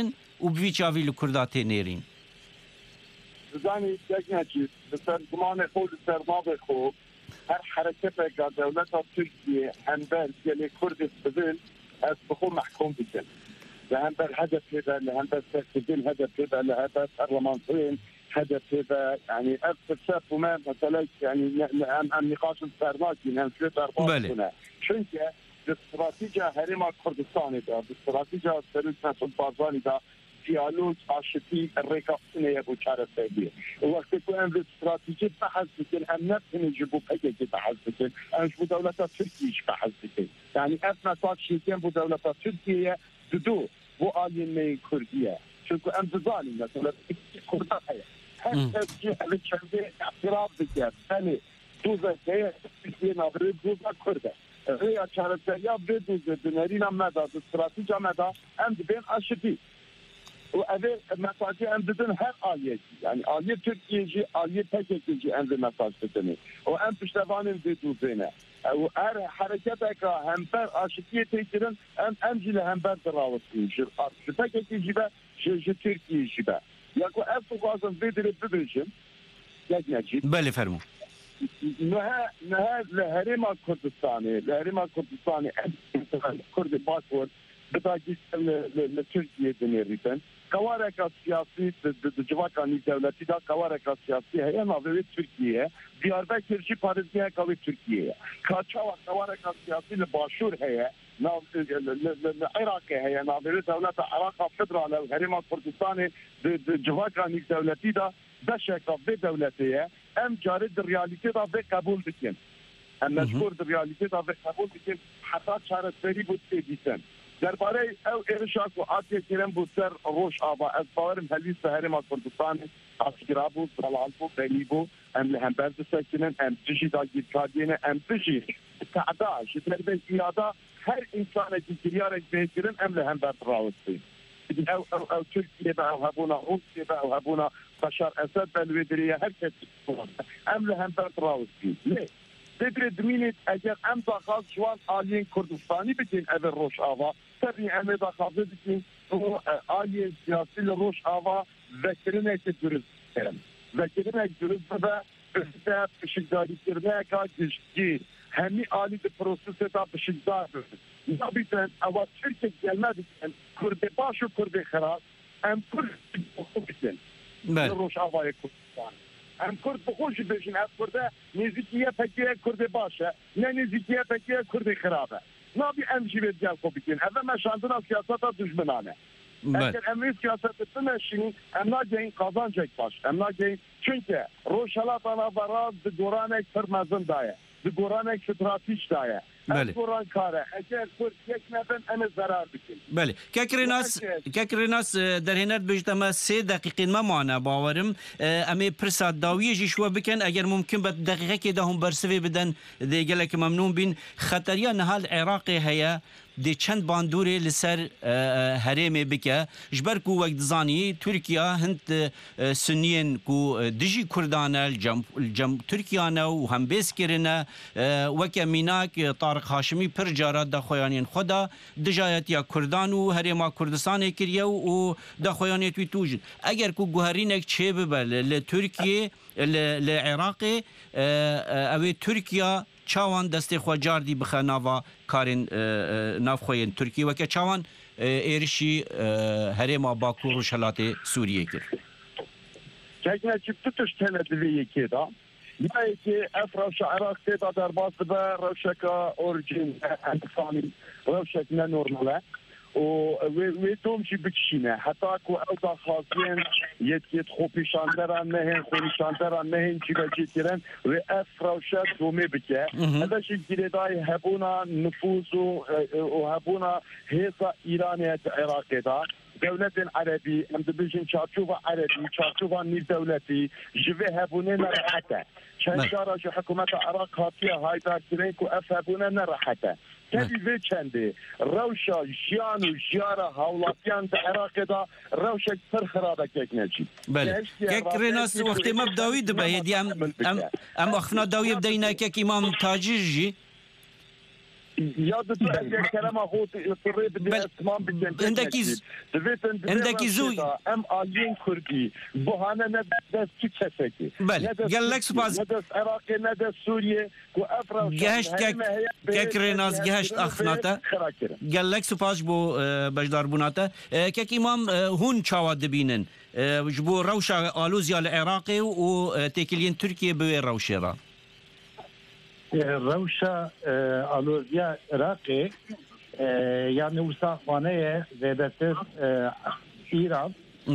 و بوی چاوی لکردا تێنێرین زانی یەکنێکی لەسەر زمانی خۆ لەسەر ماڵی خۆ هەر حرەکەتێکا دەوڵەتا تورکیە هەمبەر گەلێ کوردی ببن ئەس بخۆ محکوم بکەن لە هەمبەر هەدەف پێدا لە هەمبەر سەرکردن هەدەف پێدا لە هەدەف پەرلەمانتۆیین هدف هذا يعني اكثر وما مثلا يعني ام نقاش سرناكين هم شويه اربعه شنكه الاستراتيجيه هرما كردستان ده الاستراتيجيه سرت بارزاني ده ديالوج عشتي الريكابسنه ابو شارع سيدي وقت يكون الاستراتيجيه بحث بكن ام نفس يجيبوا حاجه بحث بكن ام شو دوله تركيا بحث بكن يعني اثناء تاكشي كان بو دوله تركيا دو بو الين كرديه شو ام بزاني مثلا كرديه هالتسجيل الشعبي اعتراف بكير ثاني دوزة هي نظري دوزة كردة هي كانت يا بدوزة بنارينا مدى استراتيجية مدى عند بين أشتي وهذا مساجد عندنا هر آلية يعني آلية تركيا آلية تركيا عند مساجد تاني وأم بشتغلين بدوزينه وهر حركتك همبر أشتي تيجرن أم جل همبر دراوسين شو تركيا جيبه شو تركيا جيبه ياكو أفضل قاسم بدري بدريشم يجي بله فرمو نها لهرما كردستاني كرد باسورد بتاجي لتركيا دنيريتن كوارك سياسي دجواكاني دولتي دا كوارك سياسي هي نظرية تركيا دياربكر شي بارزيا كوي تركيا كاتشاوا كوارك سياسي لباشور هي العراق هي نظرية دولة العراق فدرالة وهرما كردستاني دجواكاني دولتي دا بشكل بدولتيه ام جارد الرياليتي دا بقبول بكن ام مشهور الرياليتي دا بقبول بكن حتى شارع سري بوتيديسن درباره او ارشاق و آتیه کرم بود سر روش آبا از باورم هلیس هرما کردستان اسکرا بود سلال بود بلی بود ام لهم برد سکنن ام تشی دا گیرکادینه ام تشی تعداش تربیت ایادا هر انسان جزیریارک بهترین ام لهم برد راوستی او ترکیه با او هبونا روسیه با او هبونا بشار اسد بلویدریه هر کسی ام لهم برد راوستی نه بدر دمینت اگر ام داخل جوان آلین کردستانی بکن اول روش آوا تبی ام داخل بکن آلین سیاسی روش آوا وکرنه که درست کرن وکرنه درست به استاد بشکداری کرنه که گشتگیر همی آلی ده پروسس دا بشکدار برد نبیتن اول ترک gelmedi کرده باش و کرده خراب ام کرد بکن روش آوای کردستان ام کرد بخوش بشین از کرده نزدیکیه پکیه کرده باشه نه نزدیکیه پکیه کرده خرابه نبی ام جیبت جل کو بکن اول مشاندن سیاست دشمنانه اگر امری سیاست بتمشین ام نگین قازانچک باش ام نگین çünkü روشالاتانا براز دوران یک فرمازن دایه دوران یک استراتیج دایه بله دوران کاره اگر کرد یک نفر ام zarar بکن بله کاکریناس در هنر بجتما 3 دقیقه ما معنا باورم امی پرسات داویه جشوا بکن اگر ممکن به دقیقه که دهم برسوی بدن دیگه که ممنون بین خطریا نهال عراقی هيا دي چند باندوري لسر هرمي بك جبر كو وقت زاني تركيا هند سنين كو دجي كردان الجم تركيانا وهم بيسكرنا وكا ميناك طارق هاشمي پر جارات دا خويانين خدا دجايت يا كردان و هرما كردستان كريا و دا خويانين توجد اگر كو گوهرينك چه ببل لتركيا لعراقي او تركيا چاوان دستی خو جاردی بخ ناوا کارن نافخوین ترکیه وک چاوان ایرشی هرما باکو روشلات سوریه کر چاکنا چپت تشتنه کی دا یای کی افراش عراق تا در باز به روشکا اورجین انفانی روشک نه نورماله و توم چی بکشینه حتی کو اوضاع خاصین یت خوبیشاندران نه خوبیشاندران نه چی بچیرن و افراوشات دومی بکه هذا شيء جديداي هبونا نفوذ وهبونا هيصة إيرانية عراقية دولة عربي ام دبيجن شارشوفا عربي شارشوفا نيل دولتي جوه هبونا نرحته چند شارع حکومت عراق هاتیه های دارترین که افهبونه نرحته تبی وی چنده روشا جیان و جیارا هولاتیان در عراق دا روشا پر خرابه کک نجی بله کک رناس وقتی مبداوی دبه دی ام وقتنا داوی بدینا کک امام تاجر جی يادت كلام هو قريب اسمان عندك زوج ام آلين كردي بهانا ندس كيتشسكي بله قال لك سباز ندس عراقي ندس سوريا وافرا جهشت كريناز جهشت اخناتا قال لك سباز بو بجدار بوناتا كك امام هون چاوا دبينن جبو روشا الوزيا العراقي وتكلين تركيا بوي روشيرا روشا الوزيا العراقي يعني وساخوانيه زيادتر ايران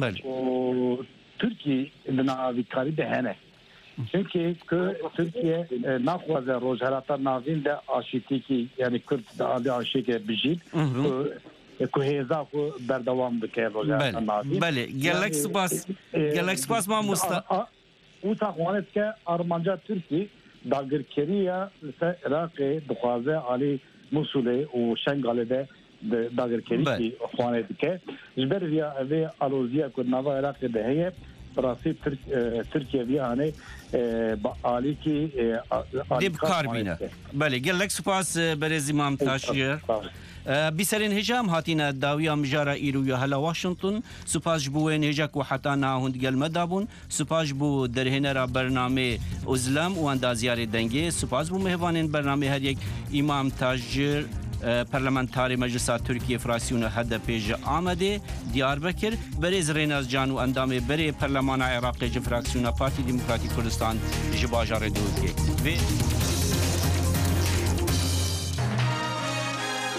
وتركي لنا ذكري بهنه çünkü Türkiye nafwaza rojharata navin de aşitiki yani Kürt da aşike bijid ku heza ku berdavam dike rojharata navin bale gelek spas ma musta u taxwanet ke Armanca Türkiye dagirkeriya se Iraqê dixwaze alî Musulê û Şengalê de dagirkerî xwanet dike ji ber vî evê aloziya ku nava Iraqê de heye براسي تركيا بيانه باليكي ديب كاربينا بله قال لك سباس برز امام تاشير بسرين هجام هاتينا داويا مجارا ايرو هلا واشنطن سباس بوين هجاك وحتى ناهند قال مدابون سباس بو درهنرا برنامه ازلم واندازيار دنگي سباس بو مهوانين برنامه هر یک امام تاجر پارلمانتاری مجلس ترکیه فراسیون هدف پیش آمده دیاربکر برز ریناز جان و اندام بری پارلمان عراق فراسیون پارتی دموکراتیک کردستان جباجار دولتی